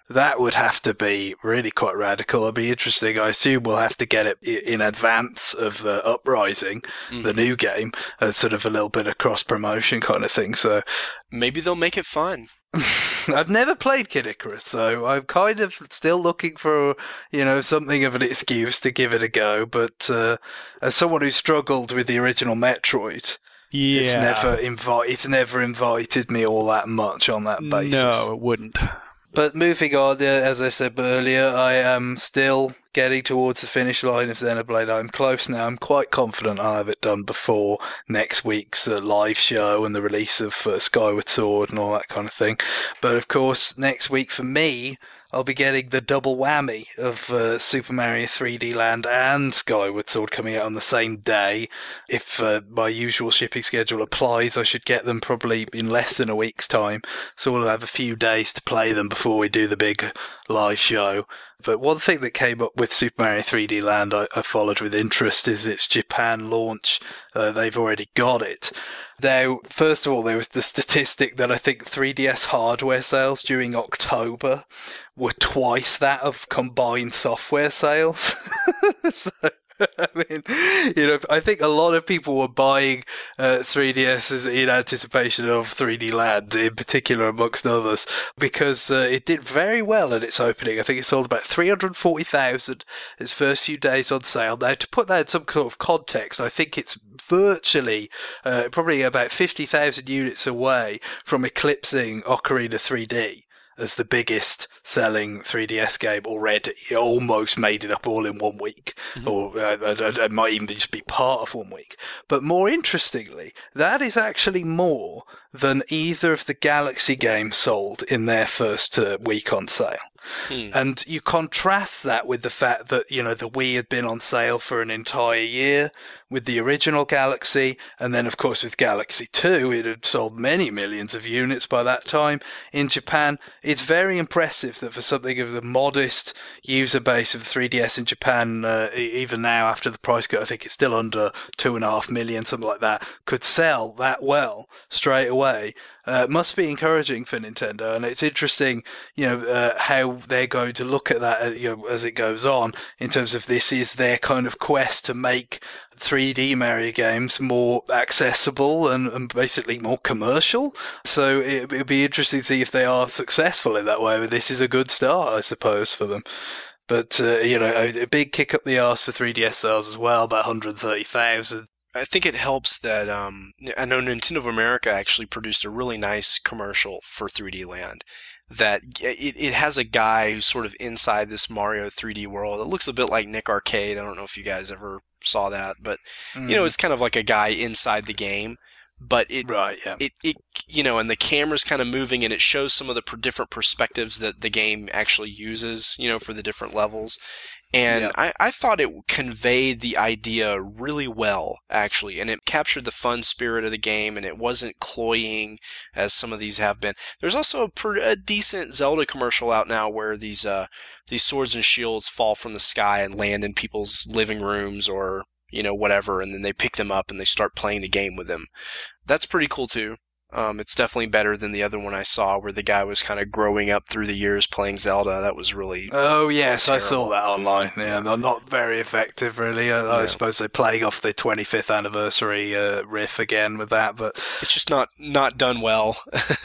That would have to be really quite radical. It'd be interesting. I assume we'll have to get it in advance of the Uprising, mm-hmm. the new game, as sort of a little bit of cross-promotion kind of thing. So maybe they'll make it fun. I've never played Kid Icarus, so I'm kind of still looking for, you know, something of an excuse to give it a go. But uh, as someone who struggled with the original Metroid, yeah. it's never invi- it's never invited me all that much on that basis. No, it wouldn't. But moving on, uh, as I said earlier, I am still getting towards the finish line of Xenoblade. I'm close now. I'm quite confident I'll have it done before next week's uh, live show and the release of uh, Skyward Sword and all that kind of thing. But of course, next week for me, I'll be getting the double whammy of uh, Super Mario three D Land and Skyward Sword coming out on the same day. If uh, my usual shipping schedule applies, I should get them probably in less than a week's time. So we'll have a few days to play them before we do the big live show. But one thing that came up with Super Mario three D Land I, I followed with interest is its Japan launch. Uh, they've already got it. Now, first of all, there was the statistic that I think three D S hardware sales during October were twice that of combined software sales. So, I mean, you know, I think a lot of people were buying uh, three D S's in anticipation of three D Land, in particular, amongst others, because uh, it did very well at its opening. I think it sold about three hundred forty thousand its first few days on sale. Now, to put that in some sort of context, I think it's virtually uh, probably about fifty thousand units away from eclipsing Ocarina three D as the biggest selling three D S game already. It almost made it up all in one week, mm-hmm. or uh, it might even just be part of one week. But more interestingly, that is actually more than either of the Galaxy games sold in their first uh, week on sale. Hmm. And you contrast that with the fact that, you know, the Wii had been on sale for an entire year with the original Galaxy, and then, of course, with Galaxy two, it had sold many millions of units by that time in Japan. It's very impressive that for something of the modest user base of the three D S in Japan, uh, even now after the price cut, I think it's still under two and a half million, something like that, could sell that well straight away. Uh, must be encouraging for Nintendo, and it's interesting, you know, uh, how they're going to look at that, uh, you know, as it goes on, in terms of this is their kind of quest to make three D Mario games more accessible and, and basically more commercial. So it, it'll be interesting to see if they are successful in that way. But this is a good start, I suppose, for them. But, uh, you know, a, a big kick up the arse for three D S sales as well, about one hundred thirty thousand. I think it helps that um, I know Nintendo of America actually produced a really nice commercial for three D Land. That it, it has a guy who's sort of inside this Mario three D world. It looks a bit like Nick Arcade. I don't know if you guys ever saw that, but mm. you know, it's kind of like a guy inside the game. But it, right, yeah. it, it, you know, and the camera's kind of moving, and it shows some of the per- different perspectives that the game actually uses, you know, for the different levels. And yeah. I, I thought it conveyed the idea really well, actually, and it captured the fun spirit of the game, and it wasn't cloying as some of these have been. There's also a, per, a decent Zelda commercial out now where these uh, these swords and shields fall from the sky and land in people's living rooms or, you know, whatever, and then they pick them up and they start playing the game with them. That's pretty cool, too. Um, it's definitely better than the other one I saw where the guy was kind of growing up through the years playing Zelda. That was really Oh, yes, terrible. I saw that online. Yeah, yeah. Not very effective, really. I, I yeah. suppose they're playing off the twenty-fifth anniversary uh, riff again with that, but it's just not, not done well.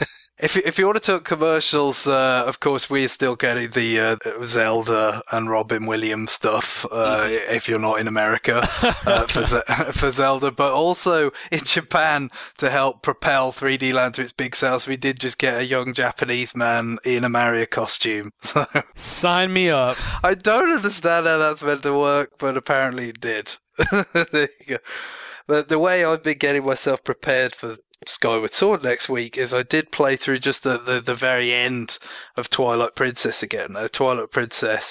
If if you want to talk commercials, uh, of course, we're still getting the uh, Zelda and Robin Williams stuff, uh, mm-hmm. if you're not in America, uh, for, for Zelda. But also in Japan, to help propel three D Land to its big sales, we did just get a young Japanese man in a Mario costume. So sign me up. I don't understand how that's meant to work, but apparently it did. There you go. But the way I've been getting myself prepared for Skyward Sword next week is I did play through just the, the, the very end of Twilight Princess again. Uh, Twilight Princess,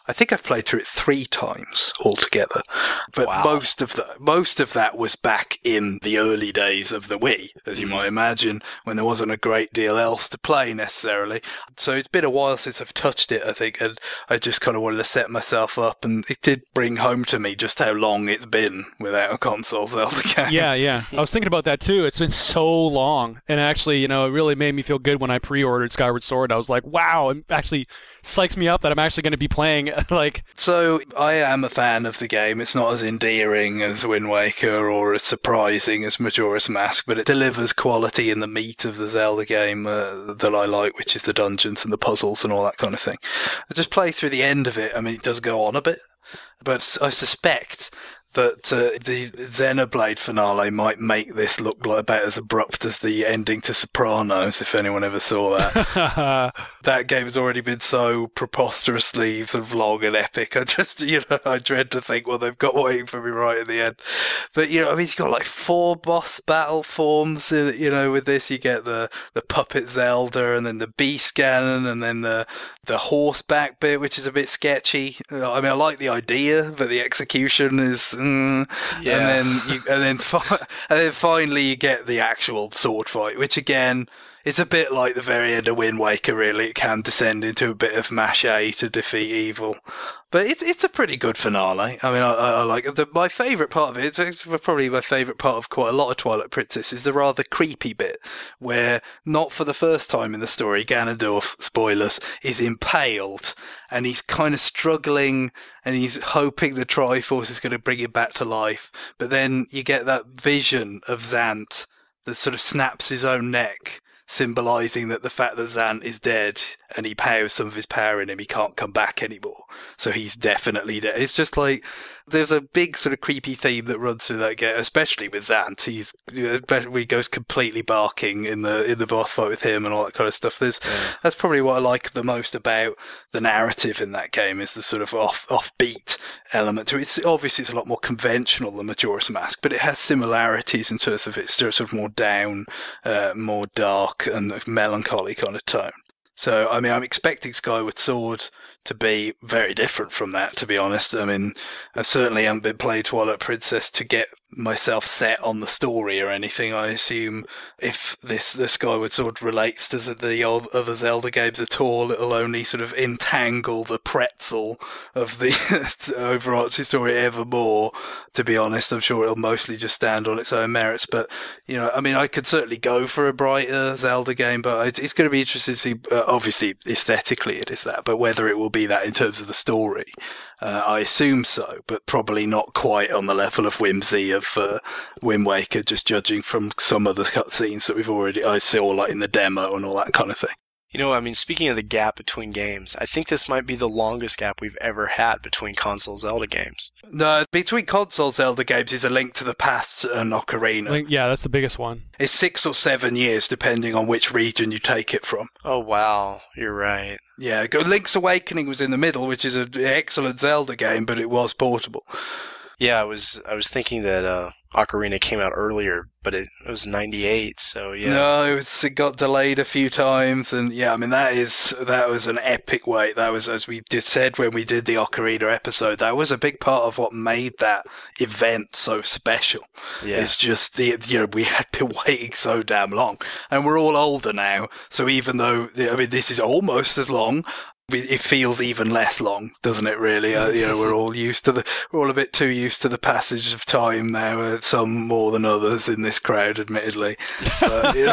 I think I've played through it three times altogether, but Wow. most of the most of that was back in the early days of the Wii, as you might imagine, when there wasn't a great deal else to play necessarily. So it's been a while since I've touched it, I think, and I just kind of wanted to set myself up, and it did bring home to me just how long it's been without a console Zelda game. Yeah, yeah. I was thinking about that too. It's been so long, and actually, you know, it really made me feel good when I pre-ordered Skyward Sword. I was like, wow, it actually psychs me up that I'm actually going to be playing. Like, so I am a fan of the game. It's not as endearing as Wind Waker or as surprising as Majora's Mask, but it delivers quality in the meat of the Zelda game uh, that I like, which is the dungeons and the puzzles and all that kind of thing. I just play through the end of it. I mean, it does go on a bit, but I suspect that uh, the Xenoblade finale might make this look like about as abrupt as the ending to Sopranos, if anyone ever saw that. That game has already been so preposterously sort of long and epic. I just, you know, I dread to think what they've got waiting for me right at the end. But, you know, I mean, you've got like four boss battle forms, you know, with this. You get the, the Puppet Zelda, and then the Beast Ganon, and then the, the horseback bit, which is a bit sketchy. I mean, I like the idea, but the execution is... Mm. Yeah. And then, you, and then, fi- and then finally, you get the actual sword fight, which again is a bit like the very end of Wind Waker. Really, it can descend into a bit of mache to defeat evil, but it's it's a pretty good finale. I mean, I, I like the, my favourite part of it. It's probably my favourite part of quite a lot of Twilight Princess is the rather creepy bit where, not for the first time in the story, Ganondorf, spoilers, is impaled. And he's kind of struggling, and he's hoping the Triforce is going to bring him back to life. But then you get that vision of Zant that sort of snaps his own neck, symbolising that the fact that Zant is dead and he powers some of his power in him, he can't come back anymore. So he's definitely dead. It's just like, there's a big sort of creepy theme that runs through that game, especially with Zant. He's, you know, he goes completely barking in the in the boss fight with him and all that kind of stuff. There's, yeah. That's probably what I like the most about the narrative in that game, is the sort of off offbeat element to it. It's obviously it's a lot more conventional than Majora's Mask, but it has similarities in terms of its sort of more down, uh, more dark and melancholy kind of tone. So, I mean, I'm expecting Skyward Sword to be very different from that, to be honest. I mean, I certainly haven't been playing Twilight Princess to get myself set on the story or anything. I assume if this the Skyward Sword relates to the other Zelda games at all, it'll only sort of entangle the pretzel of the overarching story ever more. To be honest, I'm sure it'll mostly just stand on its own merits. But, you know, I mean, I could certainly go for a brighter Zelda game, but it's, it's going to be interesting to see. Uh, obviously, aesthetically, it is that, but whether it will be that in terms of the story, uh, I assume so, but probably not quite on the level of whimsy of uh, Wind Waker, just judging from some of the cutscenes that we've already I saw, like in the demo and all that kind of thing. You know, I mean, speaking of the gap between games, I think this might be the longest gap we've ever had between console Zelda games. No, between console Zelda games is A Link to the Past and Ocarina. Link, yeah, that's the biggest one. It's six or seven years, depending on which region you take it from. Oh, wow. You're right. Yeah, Link's Awakening was in the middle, which is an excellent Zelda game, but it was portable. Yeah, I was I was thinking that uh, Ocarina came out earlier, but it, it was ninety-eight, so yeah. No, it, was, it got delayed a few times, and yeah, I mean, that is that was an epic wait. That was, as we did, said when we did the Ocarina episode, that was a big part of what made that event so special. Yeah. It's just, the you know, we had been waiting so damn long, and we're all older now, so even though, I mean, this is almost as long, it feels even less long, doesn't it, really? Uh, you know, we're all used to the, we're all a bit too used to the passage of time now, uh, some more than others in this crowd, admittedly. But, you know,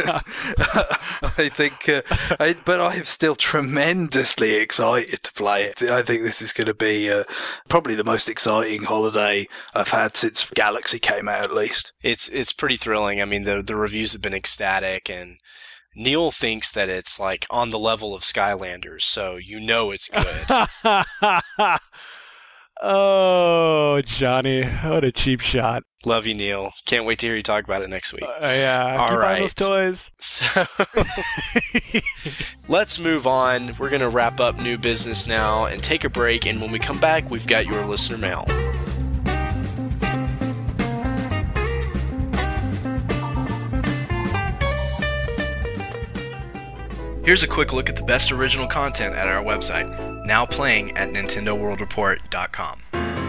I think, uh, I, but I am still tremendously excited to play it. I think this is going to be uh, probably the most exciting holiday I've had since Galaxy came out, at least. It's, it's pretty thrilling. I mean, the, the reviews have been ecstatic, and Neil thinks that it's like on the level of Skylanders, so you know it's good. Oh, Johnny, what a cheap shot. Love you, Neil. Can't wait to hear you talk about it next week. Uh, yeah, all keep right. those toys. So let's move on. We're going to wrap up new business now and take a break, and when we come back, we've got your listener mail. Here's a quick look at the best original content at our website, now playing at Nintendo World Report dot com.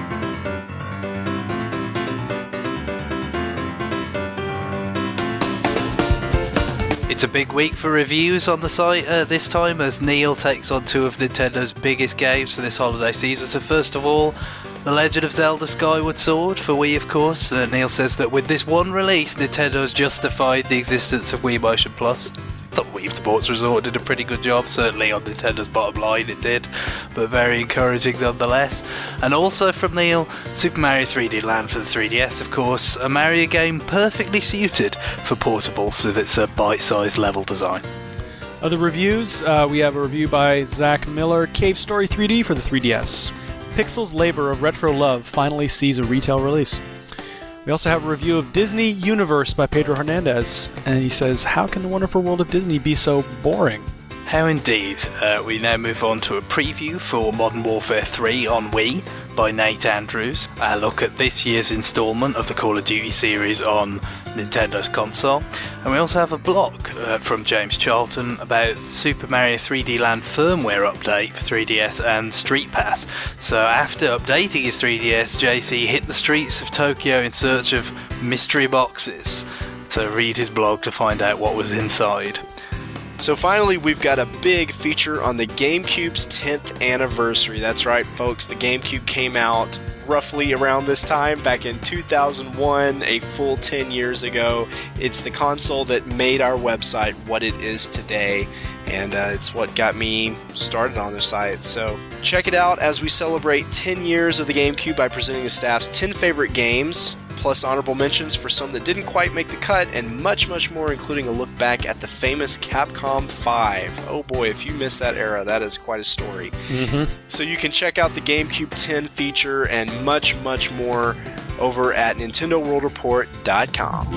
It's a big week for reviews on the site uh, this time, as Neil takes on two of Nintendo's biggest games for this holiday season. So first of all, The Legend of Zelda Skyward Sword for Wii, of course. Uh, Neil says that with this one release, Nintendo has justified the existence of Wii Motion Plus. I thought Wii Sports Resort did a pretty good job, certainly on Nintendo's bottom line it did, but very encouraging nonetheless. And also from Neil, Super Mario three D Land for the three D S, of course, a Mario game perfectly suited for portables with its uh, bite-sized level design. Other reviews, uh, we have a review by Zach Miller, Cave Story three D for the three D S. Pixel's labor of retro love finally sees a retail release. We also have a review of Disney Universe by Pedro Hernandez, and he says, how can the wonderful world of Disney be so boring? How indeed. Uh, we now move on to a preview for Modern Warfare three on Wii by Nate Andrews. A look at this year's instalment of the Call of Duty series on Nintendo's console. And we also have a blog uh, from James Charlton about Super Mario three D Land firmware update for three D S and Street Pass. So after updating his three D S, J C hit the streets of Tokyo in search of mystery boxes. So read his blog to find out what was inside. So finally, we've got a big feature on the GameCube's tenth anniversary. That's right, folks. The GameCube came out roughly around this time, back in two thousand one, a full ten years ago. It's the console that made our website what it is today, and uh, it's what got me started on the site. So check it out as we celebrate ten years of the GameCube by presenting the staff's ten favorite games, plus honorable mentions for some that didn't quite make the cut, and much, much more, including a look back at the famous Capcom five. Oh boy, if you missed that era, that is quite a story. Mm-hmm. So you can check out the GameCube ten feature and much, much more over at Nintendo World Report dot com.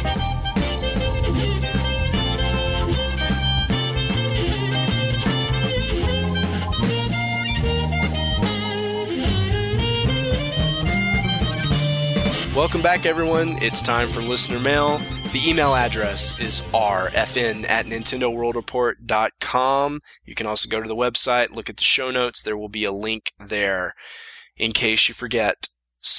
Welcome back, everyone. It's time for listener mail. The email address is r f n at Nintendo World Report dot com. You can also go to the website, look at the show notes. There will be a link there in case you forget.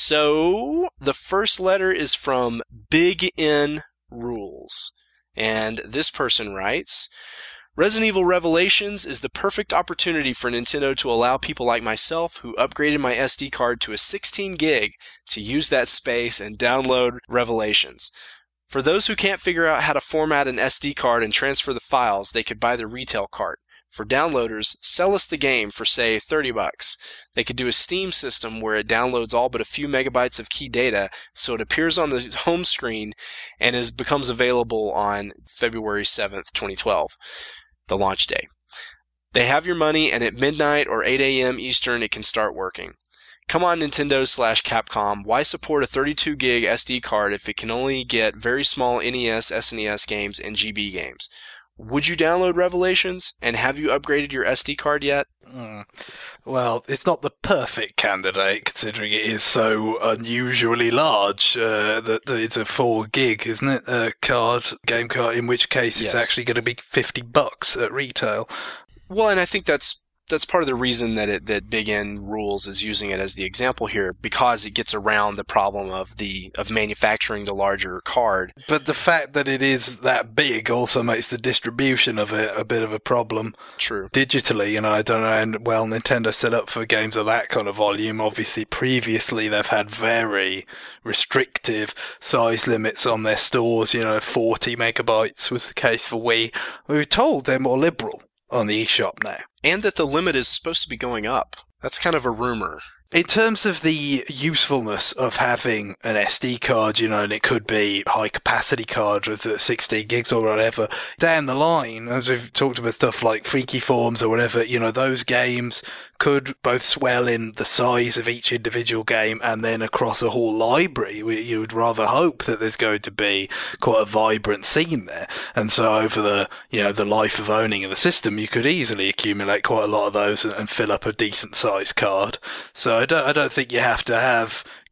So, the first letter is from Big N Rules. And this person writes, Resident Evil Revelations is the perfect opportunity for Nintendo to allow people like myself who upgraded my S D card to a sixteen gig to use that space and download Revelations. For those who can't figure out how to format an S D card and transfer the files, they could buy the retail cart. For downloaders, sell us the game for, say, thirty bucks. They could do a Steam system where it downloads all but a few megabytes of key data, so it appears on the home screen and is becomes available on February seventh, twenty twelve. The launch day. They have your money, and at midnight or eight a.m. Eastern, it can start working. Come on, Nintendo slash Capcom. Why support a thirty-two gig S D card if it can only get very small N E S, S N E S games, and G B games? Would you download Revelations? And have you upgraded your S D card yet? Mm. Well, it's not the perfect candidate, considering it is so unusually large. Uh, that it's a four gig, isn't it? Uh, card, game card. In which case, it's yes. actually going to be fifty bucks at retail. Well, and I think that's that's part of the reason that it, that Big N Rules is using it as the example here, because it gets around the problem of the of manufacturing the larger card. But the fact that it is that big also makes the distribution of it a bit of a problem. True. Digitally, you know, I don't know, and well, Nintendo set up for games of that kind of volume. Obviously, previously they've had very restrictive size limits on their stores. You know, forty megabytes was the case for Wii. We were told they're more liberal on the eShop now. And that the limit is supposed to be going up. That's kind of a rumor. In terms of the usefulness of having an S D card, you know, and it could be a high capacity card with sixteen gigs or whatever, down the line, as we've talked about stuff like Freaky Forms or whatever, you know, those games could both swell in the size of each individual game and then across a whole library. You would rather hope that there's going to be quite a vibrant scene there. And so over the, you know, the life of owning of the system, you could easily accumulate quite a lot of those and, and fill up a decent sized card. So I don't, I don't think you have to have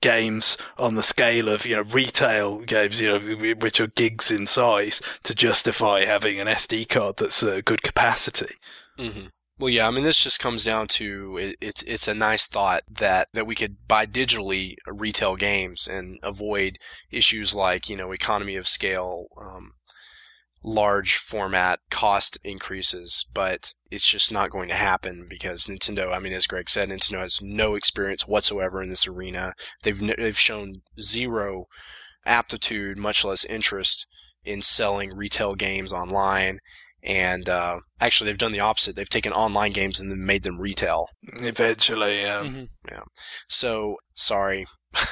games on the scale of, you know, retail games, you know, which are gigs in size, to justify having an S D card that's a good capacity. Mm-hmm. Well, yeah, I mean, this just comes down to it, it's it's a nice thought that, that we could buy digitally retail games and avoid issues like, you know, economy of scale, um, large format cost increases, but it's just not going to happen because Nintendo, I mean, as Greg said, Nintendo has no experience whatsoever in this arena. They've they've shown zero aptitude, much less interest in selling retail games online. And uh, actually, they've done the opposite. They've taken online games and then made them retail. Eventually, yeah. Mm-hmm. Yeah. So, sorry.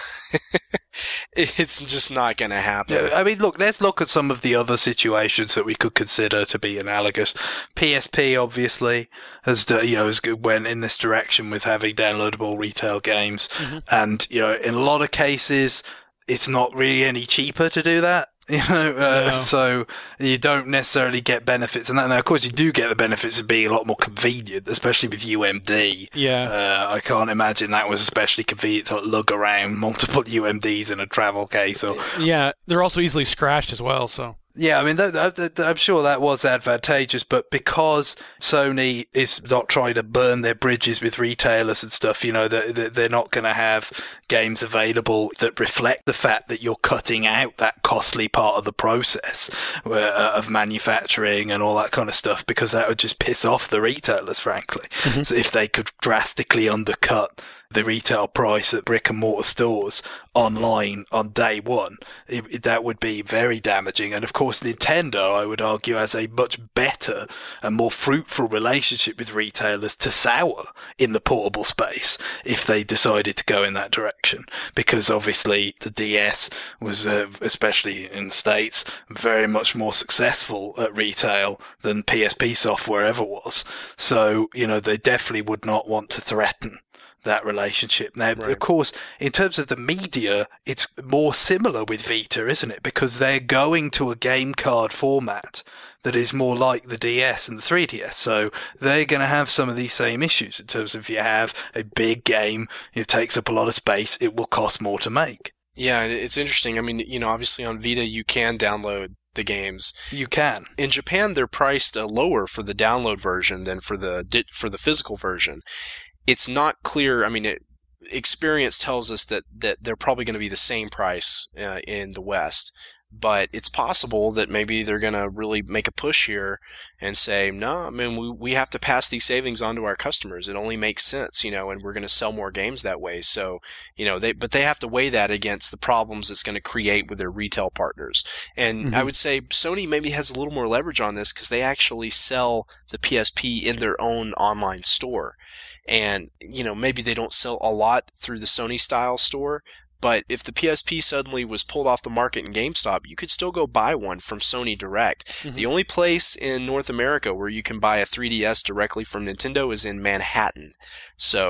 It's just not going to happen. Yeah, I mean, look, let's look at some of the other situations that we could consider to be analogous. P S P, obviously, has, you know, has went in this direction with having downloadable retail games. Mm-hmm. And, you know, in a lot of cases, it's not really any cheaper to do that. You know, uh, no. So you don't necessarily get benefits, and that. Now, of course, you do get the benefits of being a lot more convenient, especially with U M D. Yeah, uh, I can't imagine that was especially convenient to lug around multiple U M Ds in a travel case. Or yeah, they're also easily scratched as well. So. Yeah, I mean, that, that, that, I'm sure that was advantageous, but because Sony is not trying to burn their bridges with retailers and stuff, you know, they're, they're not going to have games available that reflect the fact that you're cutting out that costly part of the process uh, of manufacturing and all that kind of stuff, because that would just piss off the retailers, frankly. Mm-hmm. So if they could drastically undercut the retail price at brick and mortar stores online on day one, it, it, that would be very damaging. And of course, Nintendo, I would argue, has a much better and more fruitful relationship with retailers to sour in the portable space if they decided to go in that direction. Because obviously the D S was, uh, especially in the States, very much more successful at retail than P S P software ever was. So, you know, they definitely would not want to threaten that relationship. Now, right. Of course, in terms of the media, it's more similar with Vita, isn't it? Because they're going to a game card format that is more like the D S and the three D S. So they're going to have some of these same issues in terms of if you have a big game, it takes up a lot of space, it will cost more to make. Yeah, it's interesting. I mean, you know, obviously on Vita, you can download the games. You can. In Japan, they're priced uh, lower for the download version than for the for the physical version. It's not clear. I mean, it, experience tells us that, that they're probably going to be the same price uh, in the West, but it's possible that maybe they're going to really make a push here and say, no, I mean, we, we have to pass these savings on to our customers. It only makes sense, you know, and we're going to sell more games that way. So, you know, they, but they have to weigh that against the problems it's going to create with their retail partners. And mm-hmm. I would say Sony maybe has a little more leverage on this because they actually sell the P S P in their own online store. And, you know, maybe they don't sell a lot through the Sony style store, but if the P S P suddenly was pulled off the market in GameStop, you could still go buy one from Sony Direct. Mm-hmm. The only place in North America where you can buy a three D S directly from Nintendo is in Manhattan. So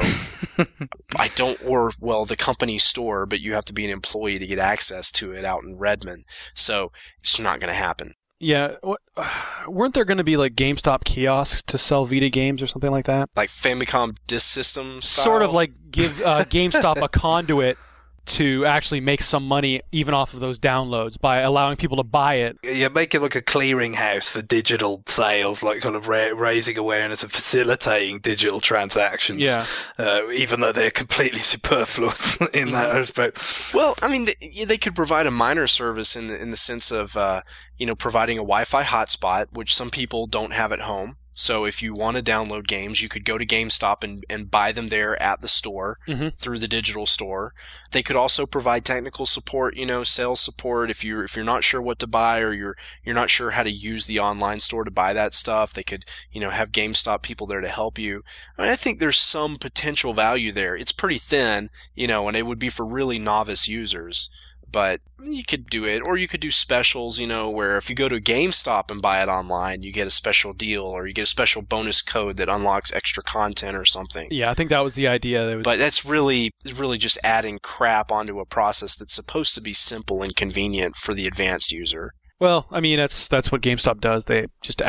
I don't, or, well, the company store, but you have to be an employee to get access to it out in Redmond. So it's not going to happen. Yeah, what, uh, weren't there going to be like GameStop kiosks to sell Vita games or something like that? Like Famicom Disk System style? Sort of like give uh, GameStop a conduit to actually make some money even off of those downloads by allowing people to buy it. Yeah, make it like a clearinghouse for digital sales, like kind of ra- raising awareness and facilitating digital transactions. Yeah. Uh, even though they're completely superfluous in mm-hmm. that respect. Well, I mean, they, they could provide a minor service in the, in the sense of, uh, you know, providing a Wi-Fi hotspot, which some people don't have at home. So if you want to download games, you could go to GameStop and, and buy them there at the store mm-hmm. through the digital store. They could also provide technical support, you know, sales support if you're if you're not sure what to buy or you're you're not sure how to use the online store to buy that stuff. They could, you know, have GameStop people there to help you. I mean, I think there's some potential value there. It's pretty thin, you know, and it would be for really novice users. But you could do it, or you could do specials, you know, where if you go to GameStop and buy it online, you get a special deal, or you get a special bonus code that unlocks extra content or something. Yeah, I think that was the idea. That was... But that's really, really just adding crap onto a process that's supposed to be simple and convenient for the advanced user. Well, I mean, that's that's what GameStop does. They just add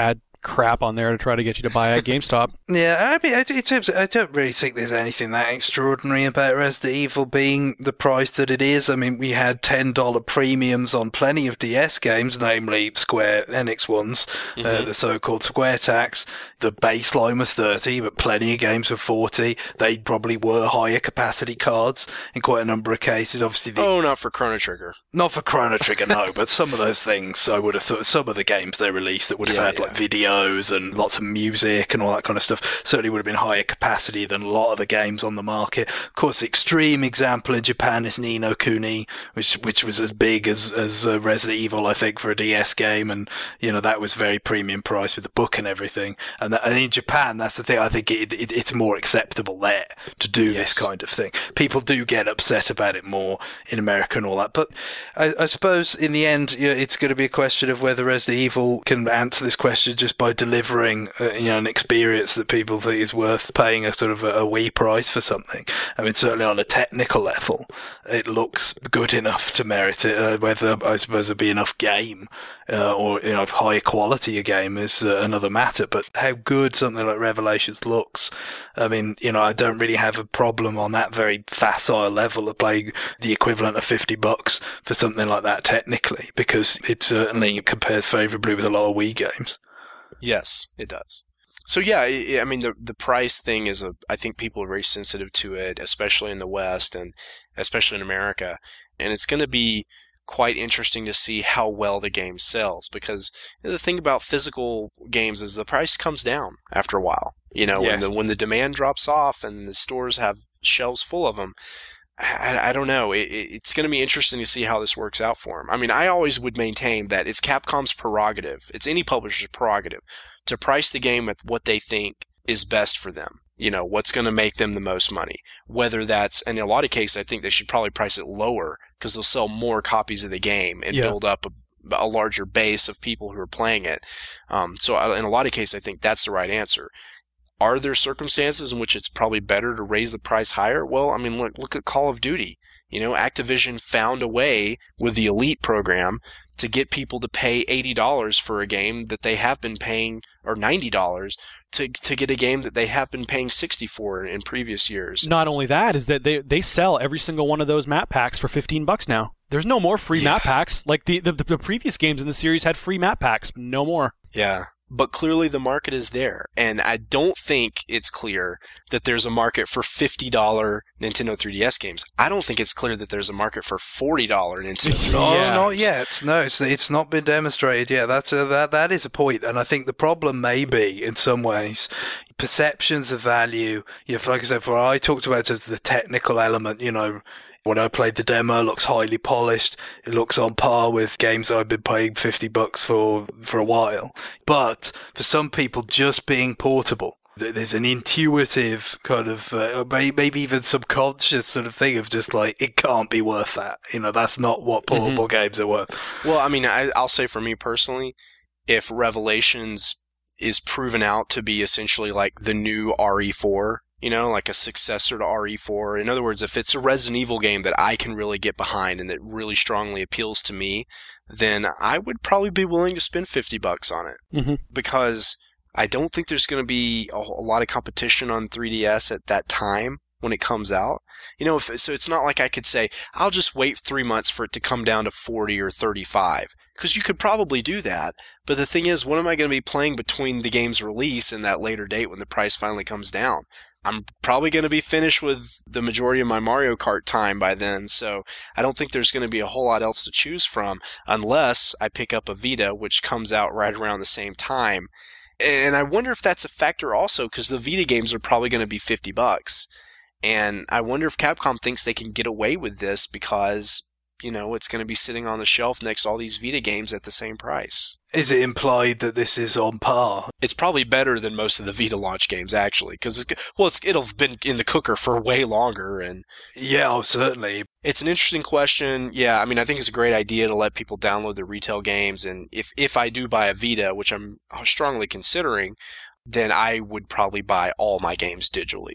crap on there to try to get you to buy at GameStop. Yeah, I mean, I, it's, I don't really think there's anything that extraordinary about Resident Evil being the price that it is. I mean, we had ten dollars premiums on plenty of D S games, namely Square Enix ones, mm-hmm. uh, the so-called Square tax. The baseline was thirty, but plenty of games were forty. They probably were higher capacity cards in quite a number of cases. Obviously, the, oh, not for Chrono Trigger. Not for Chrono Trigger, no. But some of those things, I would have thought, some of the games they released that would have yeah, had yeah. like videos and lots of music and all that kind of stuff certainly would have been higher capacity than a lot of the games on the market. Of course, the extreme example in Japan is Ni no Kuni, which which was as big as as uh, Resident Evil, I think, for a D S game, and you know that was very premium price with the book and everything. And, that, and in Japan, that's the thing. I think it, it, it's more acceptable there to do yes. this kind of thing. People do get upset about it more in America and all that, but I, I suppose in the end, you know, it's going to be a question of whether Resident Evil can answer this question just by delivering, uh, you know, an experience that people think is worth paying a sort of a, a wee price for something. I mean, certainly on a technical level, it looks good enough to merit it. Uh, whether I suppose there'll be enough game uh, or you know higher quality a game is uh, another matter. But how good something like Revelations looks, I mean, you know, I don't really have a problem on that very facile level of playing the equivalent of fifty bucks for something like that technically, because it certainly compares favourably with a lot of Wii games. Yes, it does. So yeah, I, I mean, the the price thing is a, I think people are very sensitive to it, especially in the West and especially in America. And it's going to be quite interesting to see how well the game sells, because the thing about physical games is the price comes down after a while. You know, yes. when the when the demand drops off and the stores have shelves full of them, I, I don't know. It, it's going to be interesting to see how this works out for them. I mean, I always would maintain that it's Capcom's prerogative, it's any publisher's prerogative, to price the game at what they think is best for them. You know, what's going to make them the most money. Whether that's, and in a lot of cases, I think they should probably price it lower because they'll sell more copies of the game and yeah. build up a, a larger base of people who are playing it. Um, so in a lot of cases, I think that's the right answer. Are there circumstances in which it's probably better to raise the price higher? Well, I mean, look, look at Call of Duty. You know, Activision found a way with the Elite program to get people to pay eighty dollars for a game that they have been paying, or ninety dollars to to get a game that they have been paying sixty dollars for in previous years. Not only that, is that they they sell every single one of those map packs for fifteen bucks now. There's no more free yeah. map packs. Like the, the the previous games in the series had free map packs. No more. Yeah. But clearly the market is there. And I don't think it's clear that there's a market for fifty dollars Nintendo three D S games. I don't think it's clear that there's a market for forty dollars Nintendo three D S No, games. it's not yet. No, it's it's not been demonstrated yet. That's a, that that is a point, and I think the problem may be in some ways perceptions of value. You know, like I said, for I talked about sort of the technical element. You know. When I played the demo, it looks highly polished. It looks on par with games I've been paying fifty bucks for for a while. But for some people, just being portable, there's an intuitive kind of, uh, maybe even subconscious sort of thing of just like, it can't be worth that. You know, that's not what portable mm-hmm. games are worth. Well, I mean, I, I'll say for me personally, if Revelations is proven out to be essentially like the new R E four, you know, like a successor to R E four. In other words, if it's a Resident Evil game that I can really get behind and that really strongly appeals to me, then I would probably be willing to spend fifty bucks on it. Mm-hmm. Because I don't think there's going to be a, a lot of competition on three D S at that time when it comes out. You know, if, so it's not like I could say, I'll just wait three months for it to come down to forty or thirty-five. Because you could probably do that. But the thing is, what am I going to be playing between the game's release and that later date when the price finally comes down? I'm probably going to be finished with the majority of my Mario Kart time by then, so I don't think there's going to be a whole lot else to choose from unless I pick up a Vita, which comes out right around the same time. And I wonder if that's a factor also, because the Vita games are probably going to be fifty bucks. And I wonder if Capcom thinks they can get away with this because, you know, it's going to be sitting on the shelf next to all these Vita games at the same price. Is it implied that this is on par? It's probably better than most of the Vita launch games, actually, because it's, well, it's, it'll have been in the cooker for way longer. And yeah, oh, certainly. It's an interesting question. Yeah, I mean, I think it's a great idea to let people download the retail games. And if, if I do buy a Vita, which I'm strongly considering, then I would probably buy all my games digitally.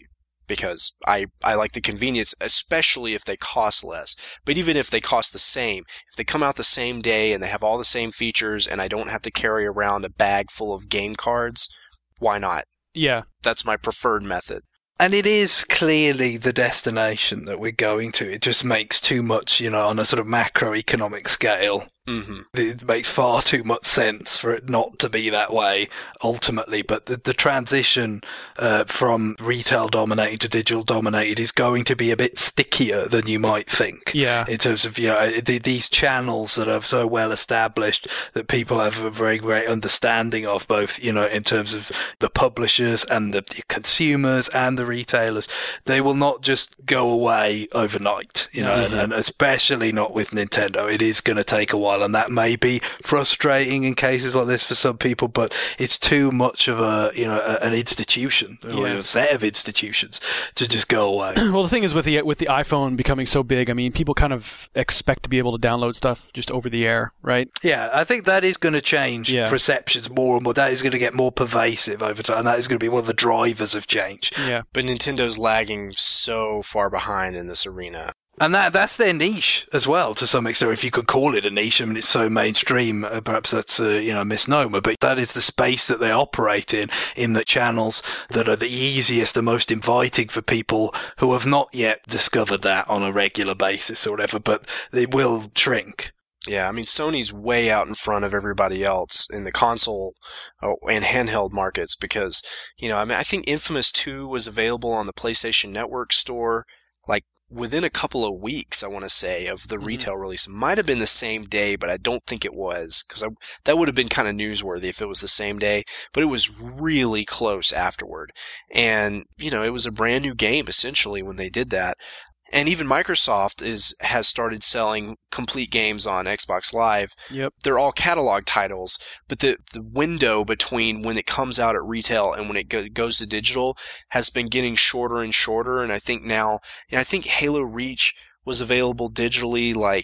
because I, I like the convenience, especially if they cost less. But even if they cost the same, if they come out the same day and they have all the same features and I don't have to carry around a bag full of game cards, why not? Yeah. That's my preferred method. And it is clearly the destination that we're going to. It just makes too much, you know, on a sort of macroeconomic scale. Mm-hmm. It makes far too much sense for it not to be that way, ultimately. But the, the transition uh, from retail dominated to digital dominated is going to be a bit stickier than you might think. Yeah. In terms of, you know, the, these channels that are so well established that people have a very great understanding of, both, you know, in terms of the publishers and the, the consumers and the retailers. They will not just go away overnight, you know, Mm-hmm. and, and especially not with Nintendo. It is going to take a while. And that may be frustrating in cases like this for some people, but it's too much of a, you know, a, an institution or Yeah. a set of institutions to just go away. Well, the thing is with the with the iPhone becoming so big, I mean, people kind of expect to be able to download stuff just over the air, right? Yeah, I think that is going to change Yeah. perceptions more and more. That is going to get more pervasive over time. And that is going to be one of the drivers of change. Yeah. But Nintendo's lagging so far behind in this arena. And that that's their niche as well, to some extent, if you could call it a niche. I mean, it's so mainstream, uh, perhaps that's a, you know, a misnomer, but that is the space that they operate in, in the channels that are the easiest, the most inviting for people who have not yet discovered that on a regular basis or whatever, but they will shrink. Yeah, I mean, Sony's way out in front of everybody else in the console oh, and handheld markets because, you know, I mean, I think Infamous two was available on the PlayStation Network store, like, within a couple of weeks, I want to say, of the Mm-hmm. retail release. It might have been the same day, but I don't think it was, because that would have been kind of newsworthy if it was the same day, but it was really close afterward. And, you know, it was a brand new game, essentially, when they did that. And even Microsoft is has started selling complete games on Xbox Live. Yep. They're all catalog titles, but the, the window between when it comes out at retail and when it go, goes to digital has been getting shorter and shorter. And I think now, you know, I think Halo Reach was available digitally like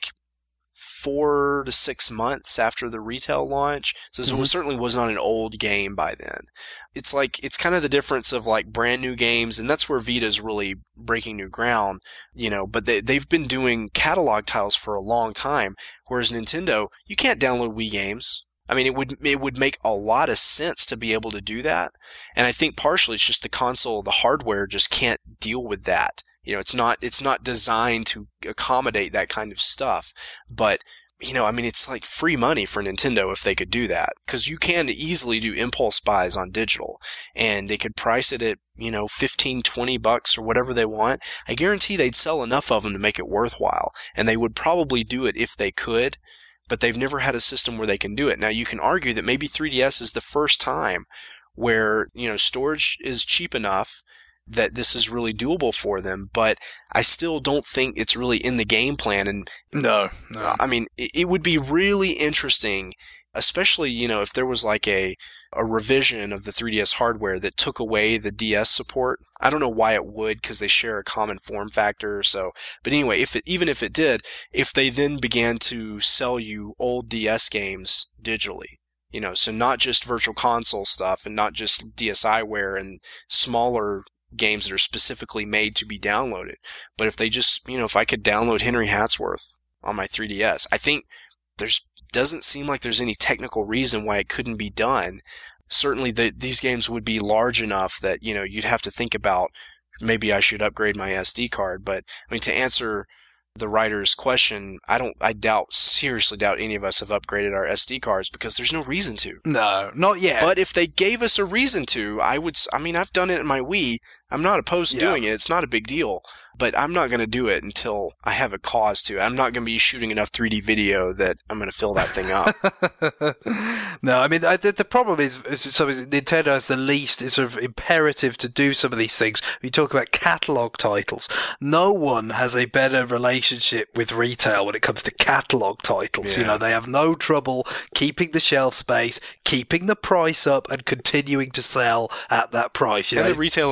four to six months after the retail launch. So Mm-hmm. it certainly was not an old game by then. It's like, it's kind of the difference of like brand new games, and that's where Vita's really breaking new ground, you know, but they, they've been doing catalog titles for a long time, whereas Nintendo, you can't download Wii games. I mean, it would, it would make a lot of sense to be able to do that. And I think partially it's just the console, the hardware just can't deal with that. You know, it's not, it's not designed to accommodate that kind of stuff, but you know, I mean, it's like free money for Nintendo if they could do that, because you can easily do impulse buys on digital, and they could price it at, you know, fifteen, twenty bucks or whatever they want. I guarantee they'd sell enough of them to make it worthwhile, and they would probably do it if they could, but they've never had a system where they can do it. Now, you can argue that maybe three D S is the first time where, you know, storage is cheap enough that this is really doable for them, but I still don't think it's really in the game plan. And No, no. I mean, it, it would be really interesting, especially, you know, if there was like a, a revision of the three D S hardware that took away the D S support. I don't know why it would, because they share a common form factor. So, but anyway, if it, even if it did, if they then began to sell you old D S games digitally, you know, so not just virtual console stuff and not just D S iWare and smaller games that are specifically made to be downloaded. But if they just, you know, if I could download Henry Hatsworth on my three D S, I think there's doesn't seem like there's any technical reason why it couldn't be done. Certainly the, these games would be large enough that, you know, you'd have to think about maybe I should upgrade my S D card. But I mean, to answer the writer's question, I don't, I doubt, seriously doubt any of us have upgraded our S D cards because there's no reason to. No, not yet. But if they gave us a reason to, I would, I mean, I've done it in my Wii. I'm not opposed to Yeah. doing it. It's not a big deal. But I'm not going to do it until I have a cause to. I'm not going to be shooting enough three D video that I'm going to fill that thing up. No, I mean, I, the, the problem is, is something Nintendo has the least, it's sort of imperative to do some of these things. We talk about catalog titles. No one has a better relationship with retail when it comes to catalog titles. Yeah. You know, they have no trouble keeping the shelf space, keeping the price up, and continuing to sell at that price. You And know, the retailers love them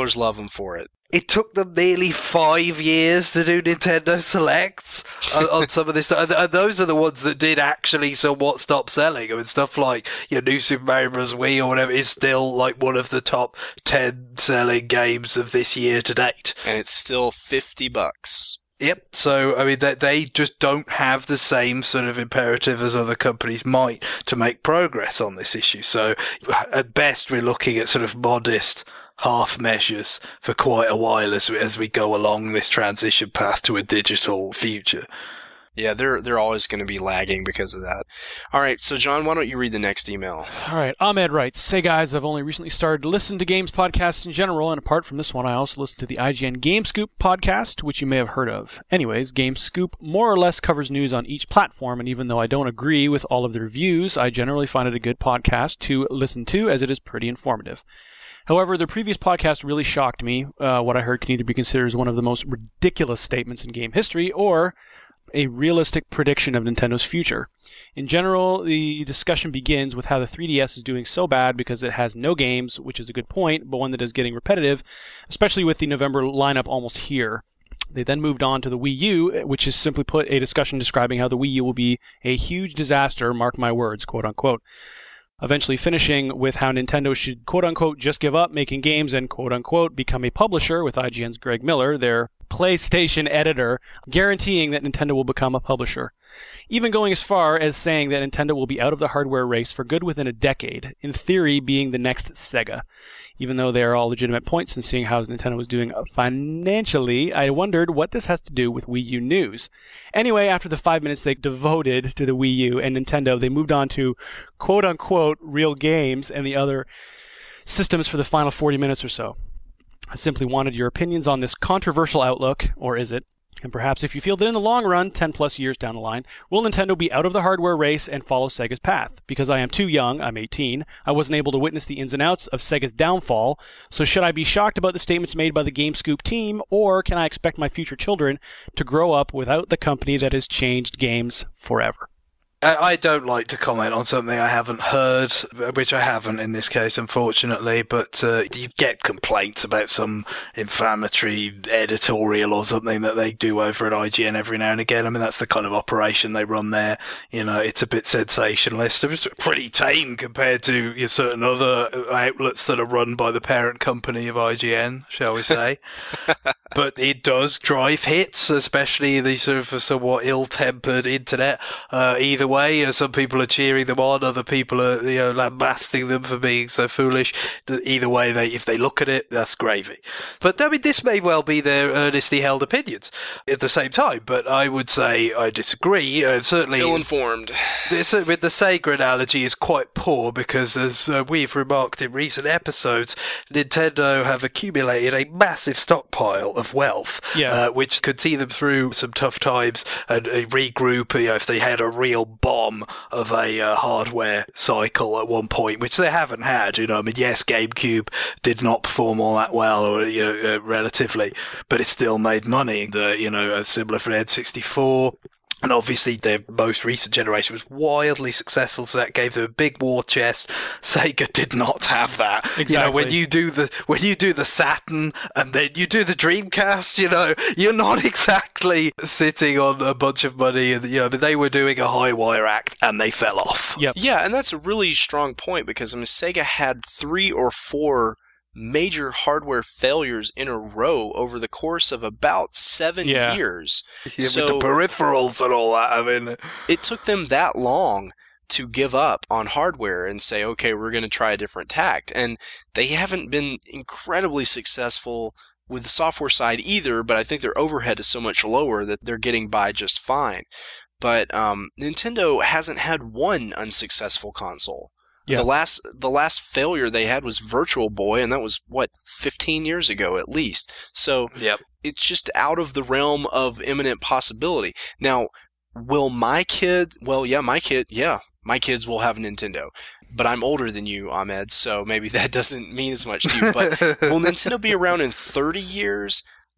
them for it. It took them nearly five years to do Nintendo Selects on, on some of this stuff. And, and those are the ones that did actually somewhat stop selling. I mean, stuff like your New Super Mario Bros. Wii or whatever is still like one of the top ten selling games of this year to date. And it's still fifty bucks. Yep. So, I mean, they, they just don't have the same sort of imperative as other companies might to make progress on this issue. So, at best, we're looking at sort of modest half measures for quite a while as we, as we go along this transition path to a digital future. Yeah, they're they're always going to be lagging because of that. All right, so John, why don't you read the next email? All right, Ahmed writes, "Hey guys, I've only recently started to listen to games podcasts in general, and apart from this one, I also listen to the I G N Game Scoop podcast, which you may have heard of. Anyways, Game Scoop more or less covers news on each platform, and even though I don't agree with all of the reviews, I generally find it a good podcast to listen to, as it is pretty informative. However, the previous podcast really shocked me. Uh, what I heard can either be considered as one of the most ridiculous statements in game history, or a realistic prediction of Nintendo's future. In general, the discussion begins with how the three D S is doing so bad because it has no games, which is a good point, but one that is getting repetitive, especially with the November lineup almost here. They then moved on to the Wii U, which is simply put a discussion describing how the Wii U will be a huge disaster, mark my words, quote unquote. Eventually finishing with how Nintendo should quote-unquote just give up making games and quote-unquote become a publisher, with I G N's Greg Miller, their PlayStation editor, guaranteeing that Nintendo will become a publisher. Even going as far as saying that Nintendo will be out of the hardware race for good within a decade, in theory being the next Sega. Even though they are all legitimate points, and seeing how Nintendo was doing financially, I wondered what this has to do with Wii U news. Anyway, after the five minutes they devoted to the Wii U and Nintendo, they moved on to quote-unquote real games and the other systems for the final forty minutes or so. I simply wanted your opinions on this controversial outlook, or is it? And perhaps if you feel that in the long run, ten plus years down the line, will Nintendo be out of the hardware race and follow Sega's path? Because I am too young, I'm eighteen, I wasn't able to witness the ins and outs of Sega's downfall, so should I be shocked about the statements made by the Game Scoop team, or can I expect my future children to grow up without the company that has changed games forever? I don't like to comment on something I haven't heard, which I haven't in this case, unfortunately, but uh, you get complaints about some inflammatory editorial or something that they do over at I G N every now and again. I mean, that's the kind of operation they run there. You know, it's a bit sensationalist. It's pretty tame compared to you know, certain other outlets that are run by the parent company of I G N, shall we say. But it does drive hits, especially the sort of somewhat ill-tempered internet. Uh, either way, uh, some people are cheering them on, other people are you know lambasting them for being so foolish. Either way, they if they look at it, that's gravy. But I mean, this may well be their earnestly held opinions at the same time. But I would say I disagree. Uh, certainly, ill-informed. This, with the Sega analogy is quite poor because, as uh, we've remarked in recent episodes, Nintendo have accumulated a massive stockpile of wealth, yeah. uh, which could see them through some tough times and uh, regroup. You know, if they had a real bomb of a uh, hardware cycle at one point, which they haven't had. You know, I mean, yes, GameCube did not perform all that well, or you know, uh, relatively, but it still made money. The you know, similar for N sixty-four. And obviously their most recent generation was wildly successful, so that gave them a big war chest. Sega did not have that. Exactly. You know, when you do the when you do the Saturn and then you do the Dreamcast, you know, you're not exactly sitting on a bunch of money. And you know, they were doing a high wire act and they fell off. Yep. Yeah, and that's a really strong point because I mean, Sega had three or four major hardware failures in a row over the course of about seven yeah. years. Yeah, so with the peripherals and all that. I mean, it took them that long to give up on hardware and say, okay, we're going to try a different tact. And they haven't been incredibly successful with the software side either, but I think their overhead is so much lower that they're getting by just fine. But um, Nintendo hasn't had one unsuccessful console. Yeah. The last the last failure they had was Virtual Boy, and that was, what, fifteen years ago at least. So yep. It's just out of the realm of imminent possibility. Now, will my kid, well, yeah, my kid, yeah, my kids will have a Nintendo. But I'm older than you, Ahmed, so maybe that doesn't mean as much to you. But will Nintendo be around in thirty years?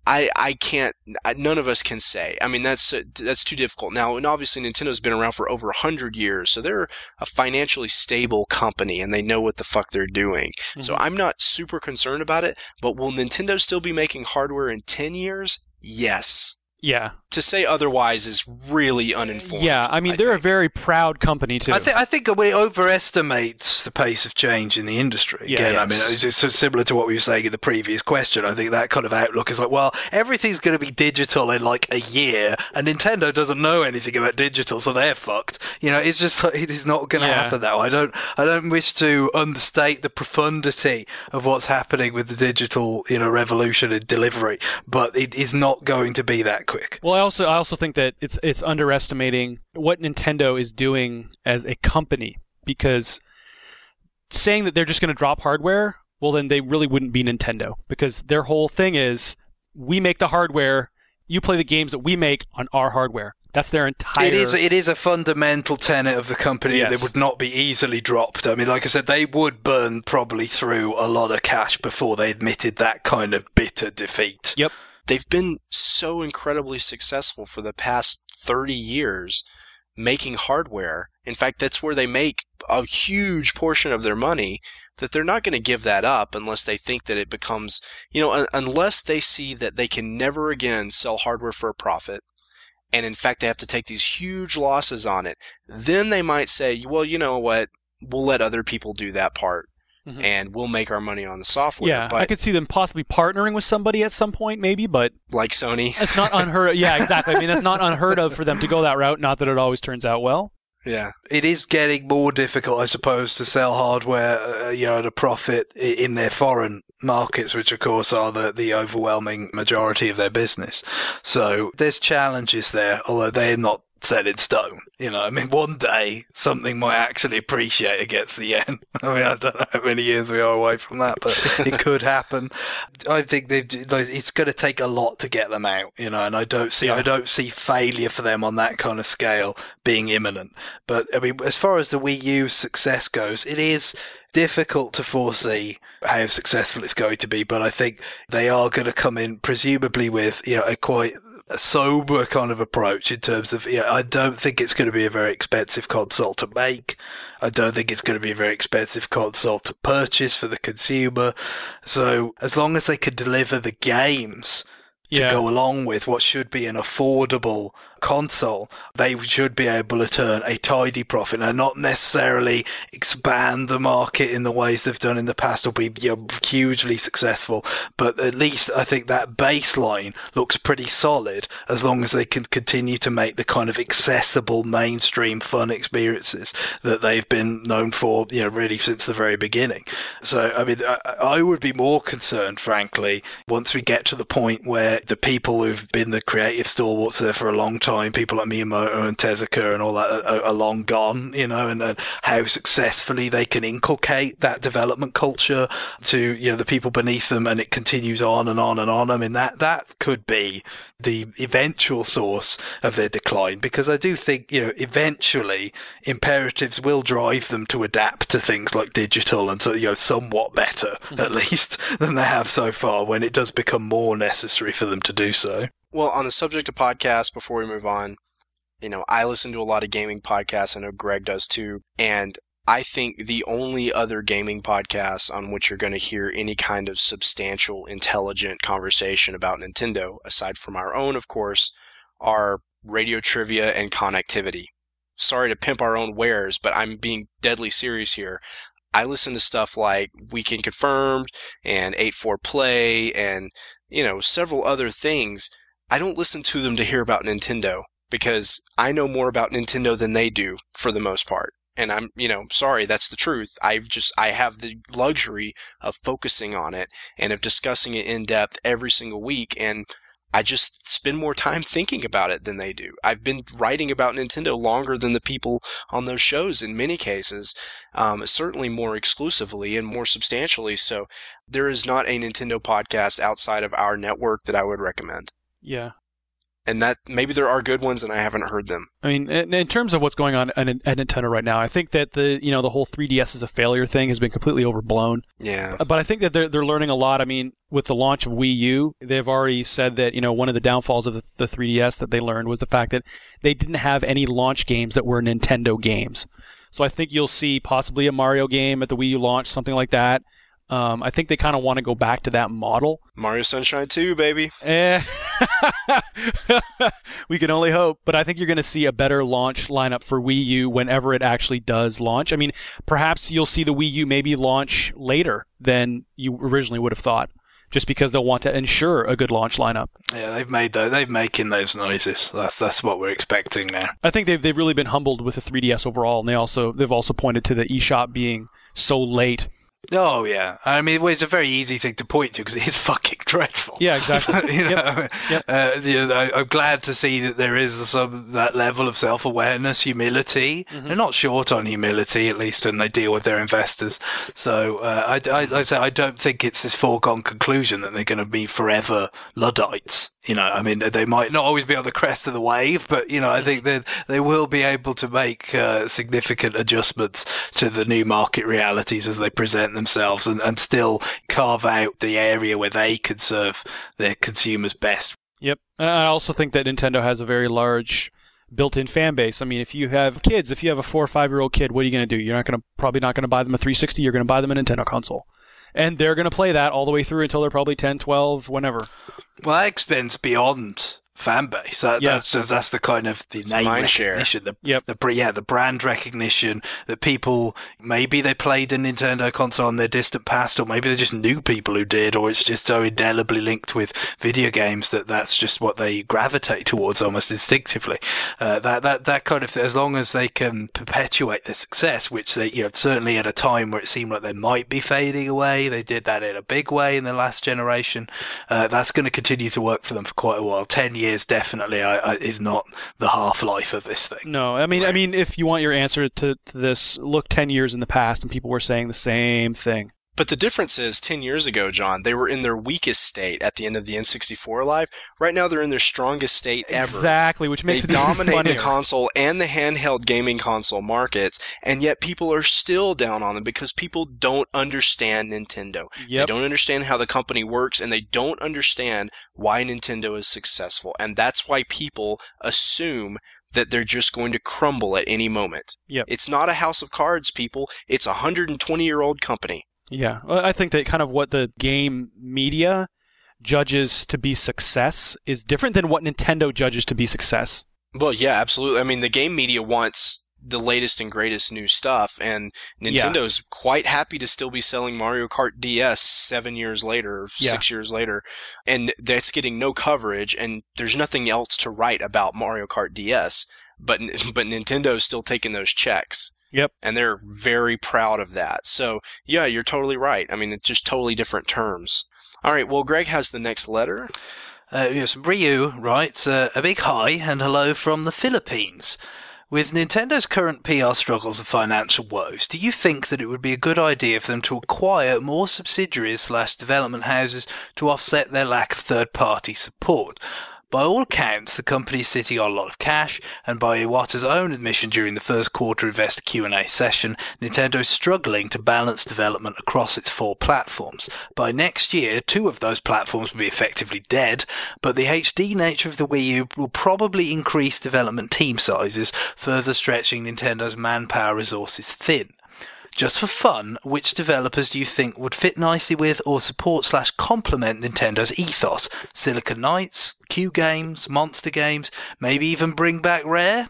I, I can't, none of us can say. I mean, that's that's too difficult. Now, and obviously Nintendo's been around for over one hundred years, so they're a financially stable company, and they know what the fuck they're doing. Mm-hmm. So I'm not super concerned about it, but will Nintendo still be making hardware in ten years? Yes. Yeah. To say otherwise is really uninformed. Yeah, I mean, I they're think. a very proud company, too. I, th- I think it overestimates the pace of change in the industry. Yeah, Again, yes. I mean, it's, it's so similar to what we were saying in the previous question. I think that kind of outlook is like, well, everything's going to be digital in like a year, and Nintendo doesn't know anything about digital, so they're fucked. You know, it's just like, it is not going to Yeah. happen that way. I don't, I don't wish to understate the profundity of what's happening with the digital, you know, revolution in delivery, but it is not going to be that quick. Well, I also I also think that it's it's underestimating what Nintendo is doing as a company, because saying that they're just going to drop hardware, well, then they really wouldn't be Nintendo, because their whole thing is we make the hardware, you play the games that we make on our hardware. That's their entire... It is, it is a fundamental tenet of the company Yes. that would not be easily dropped. I mean, like I said, they would burn probably through a lot of cash before they admitted that kind of bitter defeat. Yep. They've been so incredibly successful for the past thirty years making hardware. In fact, that's where they make a huge portion of their money, that they're not going to give that up unless they think that it becomes, you know, un- unless they see that they can never again sell hardware for a profit. And in fact, they have to take these huge losses on it. Then they might say, well, you know what? We'll let other people do that part. Mm-hmm. And we'll make our money on the software. Yeah, but I could see them possibly partnering with somebody at some point, maybe, but... Like Sony. It's not unheard of. Yeah, exactly. I mean, that's not unheard of for them to go that route, not that it always turns out well. Yeah. It is getting more difficult, I suppose, to sell hardware, uh, you know, at a profit in their foreign markets, which of course are the, the overwhelming majority of their business. So there's challenges there, although they're not set in stone. You know, I mean, one day something might actually appreciate against the yen. I mean, I don't know how many years we are away from that, but it could happen. I think they've, it's going to take a lot to get them out, you know, and I don't see, Yeah. I don't see failure for them on that kind of scale being imminent. But I mean, as far as the Wii U's success goes, it is difficult to foresee how successful it's going to be, but I think they are going to come in presumably with, you know, a quite a sober kind of approach in terms of, you know, I don't think it's going to be a very expensive console to make. I don't think it's going to be a very expensive console to purchase for the consumer. So as long as they can deliver the games to Yeah. go along with what should be an affordable console, they should be able to turn a tidy profit and not necessarily expand the market in the ways they've done in the past or be, you know, hugely successful. But at least I think that baseline looks pretty solid as long as they can continue to make the kind of accessible mainstream fun experiences that they've been known for, you know, really since the very beginning. So, I mean, I, I would be more concerned, frankly, once we get to the point where the people who've been the creative stalwarts there for a long time, people like Miyamoto and Tezuka and all that, are, are long gone, you know, and, and how successfully they can inculcate that development culture to, you know, the people beneath them, and it continues on and on and on. I mean, that, that could be the eventual source of their decline, because I do think, you know, eventually imperatives will drive them to adapt to things like digital and so, you know, somewhat better, mm-hmm. at least, than they have so far, when it does become more necessary for them to do so. Well, on the subject of podcasts, before we move on, you know, I listen to a lot of gaming podcasts. I know Greg does too. And I think the only other gaming podcasts on which you're going to hear any kind of substantial, intelligent conversation about Nintendo, aside from our own, of course, are Radio Trivia and Connectivity. Sorry to pimp our own wares, but I'm being deadly serious here. I listen to stuff like Weekend Confirmed and eight four Play and, you know, several other things. I don't listen to them to hear about Nintendo, because I know more about Nintendo than they do for the most part. And I'm, you know, sorry, that's the truth. I've just, I have the luxury of focusing on it and of discussing it in depth every single week. And I just spend more time thinking about it than they do. I've been writing about Nintendo longer than the people on those shows in many cases, um, certainly more exclusively and more substantially. So there is not a Nintendo podcast outside of our network that I would recommend. Yeah. And that maybe there are good ones and I haven't heard them. I mean, in, in terms of what's going on at, at Nintendo right now, I think that the you know the whole three D S is a failure thing has been completely overblown. Yeah. But I think that they're they're learning a lot. I mean, with the launch of Wii U, they've already said that you know one of the downfalls of the, the three D S that they learned was the fact that they didn't have any launch games that were Nintendo games. So I think you'll see possibly a Mario game at the Wii U launch, something like that. Um, I think they kind of want to go back to that model. Mario Sunshine two, baby. Eh. We can only hope. But I think you're going to see a better launch lineup for Wii U whenever it actually does launch. I mean, perhaps you'll see the Wii U maybe launch later than you originally would have thought, just because they'll want to ensure a good launch lineup. Yeah, they've made those, they've making those noises. That's that's what we're expecting now. I think they've they've really been humbled with the three D S overall, and they also they've also pointed to the eShop being so late. Oh, yeah. I mean, well, it's a very easy thing to point to because it is fucking dreadful. Yeah, exactly. you know, yep. Yep. Uh, you know, I, I'm glad to see that there is some that level of self-awareness, humility. Mm-hmm. They're not short on humility, at least when they deal with their investors. So uh, I, I, I, say I don't think it's this foregone conclusion that they're going to be forever Luddites. You know, I mean, they might not always be on the crest of the wave, but, you know, I think that they will be able to make uh, significant adjustments to the new market realities as they present themselves and, and still carve out the area where they can serve their consumers best. Yep. I also think that Nintendo has a very large built-in fan base. I mean, if you have kids, if you have a four or five-year-old kid, what are you going to do? You're not going to probably not going to buy them a three sixty. You're going to buy them a Nintendo console. And they're going to play that all the way through until they're probably ten, twelve, whenever. Well, that extends beyond fan base. That, yeah. That's just, that's the kind of the it's name mind recognition, share. the, yep. the yeah, the brand recognition that people maybe they played a Nintendo console in their distant past, or maybe they just knew people who did, or it's just so indelibly linked with video games that that's just what they gravitate towards almost instinctively. Uh, that that that kind of thing, as long as they can perpetuate their success, which they you know certainly at a time where it seemed like they might be fading away, they did that in a big way in the last generation. Uh, that's going to continue to work for them for quite a while. Ten years. Years definitely I, I, is not the half-life of this thing. No, I mean, right. I mean, if you want your answer to, to this, look ten years in the past, and people were saying the same thing. But the difference is, ten years ago, John, they were in their weakest state at the end of the N sixty-four Live. Right now, they're in their strongest state ever. Exactly, which makes they it dominate funnier. the console and the handheld gaming console markets, and yet people are still down on them because people don't understand Nintendo. Yep. They don't understand how the company works, and they don't understand why Nintendo is successful. And that's why people assume that they're just going to crumble at any moment. Yep. It's not a house of cards, people. It's a one hundred twenty-year-old company. Yeah, I think that kind of what the game media judges to be success is different than what Nintendo judges to be success. Well, yeah, absolutely. I mean, the game media wants the latest and greatest new stuff, and Nintendo's yeah. quite happy to still be selling Mario Kart D S seven years later, or yeah. six years later, and that's getting no coverage, and there's nothing else to write about Mario Kart D S, but but Nintendo's still taking those checks. Yep. And they're very proud of that. So, yeah, you're totally right. I mean, it's just totally different terms. All right, well, Greg has the next letter. Uh, yes, Ryu writes, uh, a big hi and hello from the Philippines. With Nintendo's current P R struggles and financial woes, do you think that it would be a good idea for them to acquire more subsidiaries slash development houses to offset their lack of third-party support? By all accounts, the company is sitting on a lot of cash, and by Iwata's own admission during the first quarter investor Q and A session, Nintendo is struggling to balance development across its four platforms. By next year, two of those platforms will be effectively dead, but the H D nature of the Wii U will probably increase development team sizes, further stretching Nintendo's manpower resources thin. Just for fun, which developers do you think would fit nicely with or support slash complement Nintendo's ethos? Silicon Knights, Q Games, Monster Games, maybe even bring back Rare?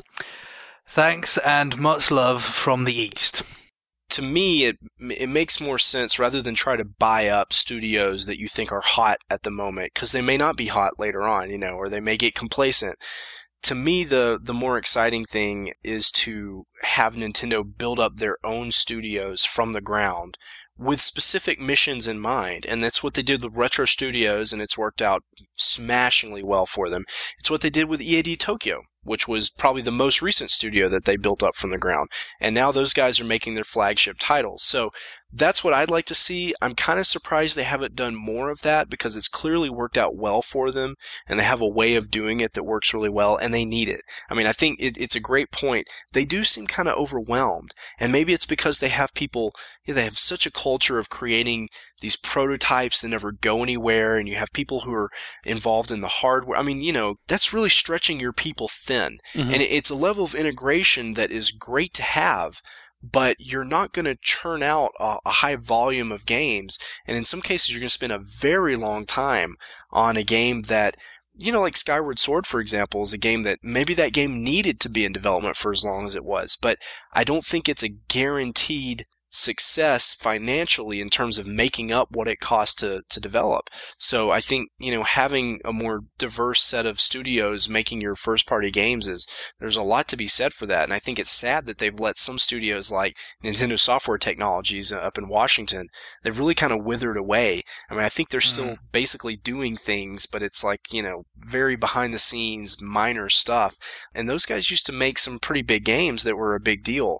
Thanks and much love from the East. To me, it it makes more sense rather than try to buy up studios that you think are hot at the moment, because they may not be hot later on, you know, or they may get complacent. To me, the, the more exciting thing is to have Nintendo build up their own studios from the ground with specific missions in mind. And that's what they did with Retro Studios, and it's worked out smashingly well for them. It's what they did with E A D Tokyo, which was probably the most recent studio that they built up from the ground. And now those guys are making their flagship titles. So that's what I'd like to see. I'm kind of surprised they haven't done more of that because it's clearly worked out well for them and they have a way of doing it that works really well and they need it. I mean, I think it, it's a great point. They do seem kind of overwhelmed, and maybe it's because they have people, you know, they have such a culture of creating these prototypes that never go anywhere, and you have people who are involved in the hardware. I mean, you know, that's really stretching your people thin. Mm-hmm. And it's a level of integration that is great to have, but you're not going to churn out a, a high volume of games. And in some cases, you're going to spend a very long time on a game that, you know, like Skyward Sword, for example, is a game that maybe that game needed to be in development for as long as it was. But I don't think it's a guaranteed success financially in terms of making up what it costs to, to develop. So I think, you know, having a more diverse set of studios making your first party games is, there's a lot to be said for that. And I think it's sad that they've let some studios like Nintendo Software Technologies up in Washington, they've really kind of withered away. I mean, I think they're still mm. basically doing things, but it's like, you know, very behind the scenes, minor stuff. And those guys used to make some pretty big games that were a big deal.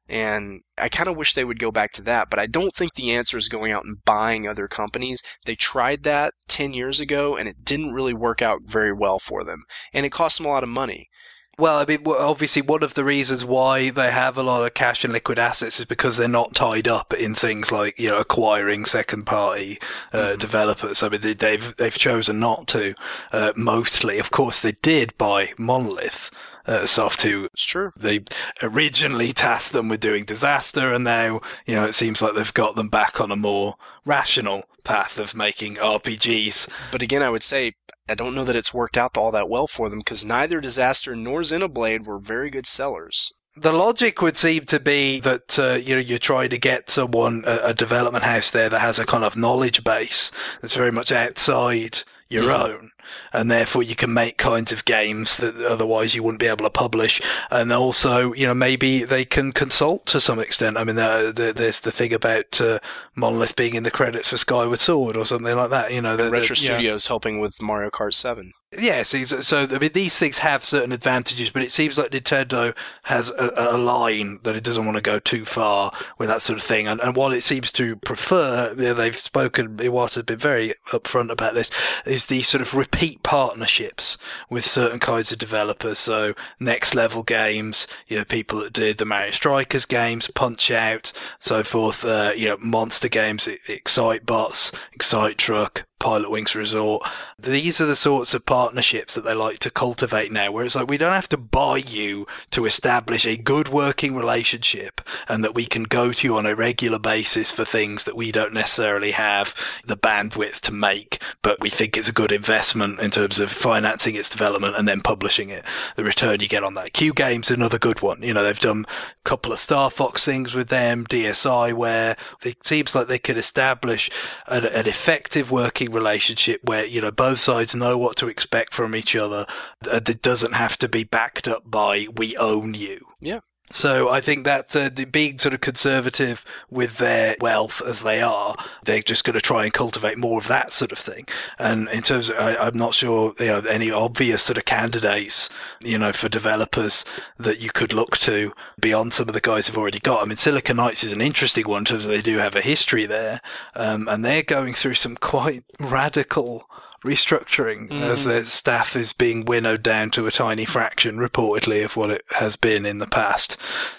And I kind of wish they would go back to that, but I don't think the answer is going out and buying other companies. They tried that ten years ago, and it didn't really work out very well for them. And it cost them a lot of money. Well, I mean, obviously one of the reasons why they have a lot of cash and liquid assets is because they're not tied up in things like, you know, acquiring second-party uh, mm-hmm. developers. I mean, they, they've they've chosen not to, uh, mostly. Of course, they did buy Monolith. Uh, Soft, who it's true. They originally tasked them with doing Disaster, and now, you know, it seems like they've got them back on a more rational path of making R P Gs. But again, I would say, I don't know that it's worked out all that well for them, because neither Disaster nor Xenoblade were very good sellers. The logic would seem to be that, uh, you know, you try to get someone, a, a development house there that has a kind of knowledge base that's very much outside your mm-hmm. own. And therefore you can make kinds of games that otherwise you wouldn't be able to publish. And also, you know, maybe they can consult to some extent. I mean, uh, there's the thing about uh, Monolith being in the credits for Skyward Sword or something like that. You know, the, Retro the, Studios yeah. helping with Mario Kart seven. Yeah, so, so I mean, these things have certain advantages, but it seems like Nintendo has a, a line that it doesn't want to go too far with that sort of thing. And, and while it seems to prefer, you know, they've spoken, Iwata has been very upfront about this, is the sort of repeat partnerships with certain kinds of developers. So Next Level Games, you know, people that did the Mario Strikers games, Punch Out, so forth, uh, you know, Monster Games, Excitebots, Excite Truck, Pilot Wings Resort. These are the sorts of partnerships that they like to cultivate now, where it's like, we don't have to buy you to establish a good working relationship and that we can go to you on a regular basis for things that we don't necessarily have the bandwidth to make, but we think it's a good investment in terms of financing its development and then publishing it. The return you get on that. Q Games, another good one. You know, they've done a couple of Star Fox things with them, D S I, where it seems like they could establish an, an effective working relationship where, you know, both sides know what to expect from each other. It doesn't have to be backed up by, we own you. Yeah. So I think that uh, being sort of conservative with their wealth as they are, they're just going to try and cultivate more of that sort of thing. And in terms of, I, I'm not sure, you know, any obvious sort of candidates, you know, for developers that you could look to beyond some of the guys they've already got. I mean, Silicon Knights is an interesting one in terms of they do have a history there, um, and they're going through some quite radical restructuring mm. as their staff is being winnowed down to a tiny fraction, reportedly, of what it has been in the past.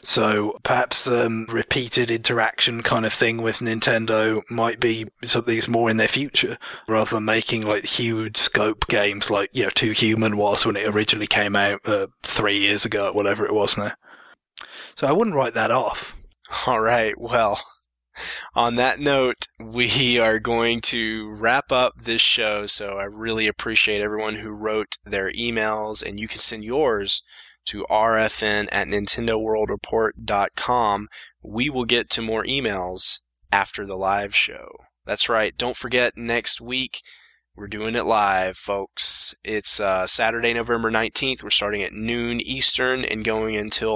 So perhaps um, repeated interaction kind of thing with Nintendo might be something that's more in their future, rather than making like huge scope games like, you know, Too Human was when it originally came out uh, three years ago, or whatever it was now. So I wouldn't write that off. All right, well, on that note, we are going to wrap up this show, so I really appreciate everyone who wrote their emails, and you can send yours to r f n at nintendo world report dot com. We will get to more emails after the live show. That's right, don't forget, next week, we're doing it live, folks. It's uh, Saturday, November nineteenth. We're starting at noon Eastern and going until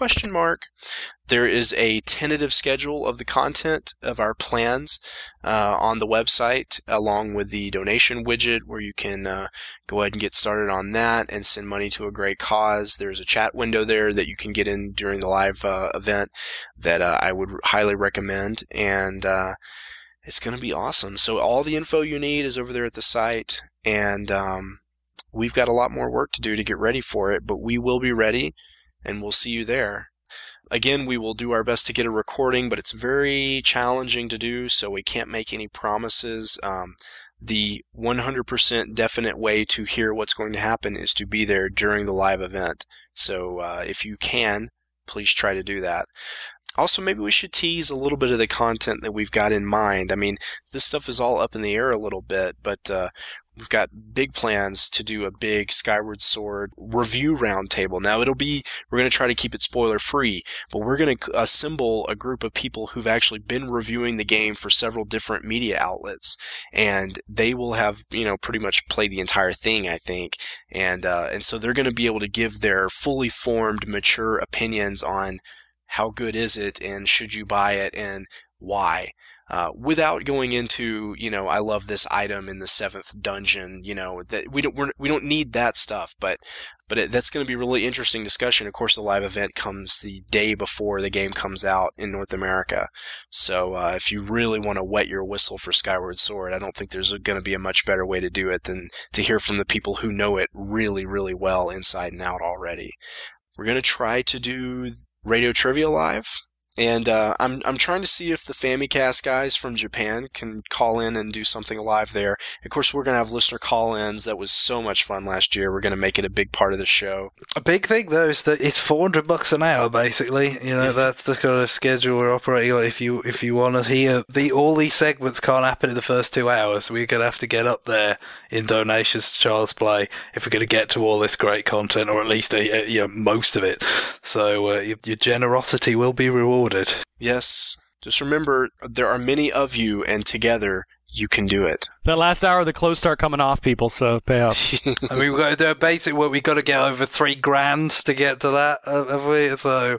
question mark. There is a tentative schedule of the content of our plans uh, on the website, along with the donation widget where you can uh, go ahead and get started on that and send money to a great cause. There's a chat window there that you can get in during the live uh, event that uh, I would highly recommend, and uh, it's going to be awesome. So all the info you need is over there at the site, and um, we've got a lot more work to do to get ready for it, but we will be ready, and we'll see you there. Again, we will do our best to get a recording, but it's very challenging to do, so we can't make any promises. Um, the one hundred percent definite way to hear what's going to happen is to be there during the live event. So uh, if you can, please try to do that. Also, maybe we should tease a little bit of the content that we've got in mind. I mean, this stuff is all up in the air a little bit, but uh, we've got big plans to do a big Skyward Sword review roundtable. Now, it'll be, we're going to try to keep it spoiler free, but we're going to assemble a group of people who've actually been reviewing the game for several different media outlets, and they will have, you know, pretty much played the entire thing, I think, and uh, and so they're going to be able to give their fully formed, mature opinions on how good is it, and should you buy it, and why, uh, without going into, you know, I love this item in the seventh dungeon, you know, that we don't we're, we don't need that stuff, but but it, that's going to be a really interesting discussion. Of course, the live event comes the day before the game comes out in North America, so uh, if you really want to wet your whistle for Skyward Sword, I don't think there's going to be a much better way to do it than to hear from the people who know it really, really well inside and out already. We're going to try to do Radio Trivia Live, and uh, I'm I'm trying to see if the Famicast guys from Japan can call in and do something live there. Of course, we're going to have listener call-ins. That was so much fun last year. We're going to make it a big part of the show. A big thing, though, is that it's four hundred bucks an hour, basically. You know, that's the kind of schedule we're operating on. If you if you want to hear, the all these segments can't happen in the first two hours. We're going to have to get up there in donations to Child's Play if we're going to get to all this great content, or at least a, a, you know, most of it. So uh, your, your generosity will be rewarded. Yes. Just remember, there are many of you, and together you can do it. That last hour, the clothes start coming off, people, so pay up. I mean, we've got to do a basic work. We've got to get over three grand to get to that, have we? So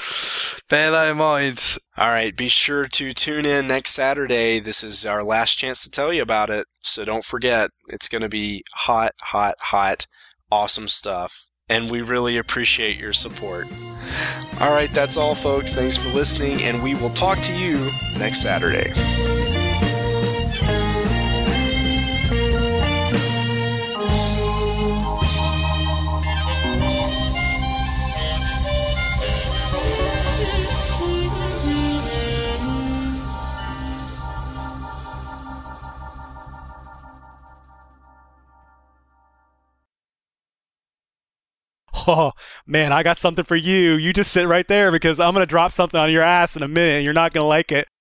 bear that in mind. All right, be sure to tune in next Saturday. This is our last chance to tell you about it, so don't forget. It's going to be hot, hot, hot, awesome stuff. And we really appreciate your support. All right, that's all, folks. Thanks for listening, and we will talk to you next Saturday. Oh, man, I got something for you. You just sit right there because I'm going to drop something on your ass in a minute and you're not going to like it.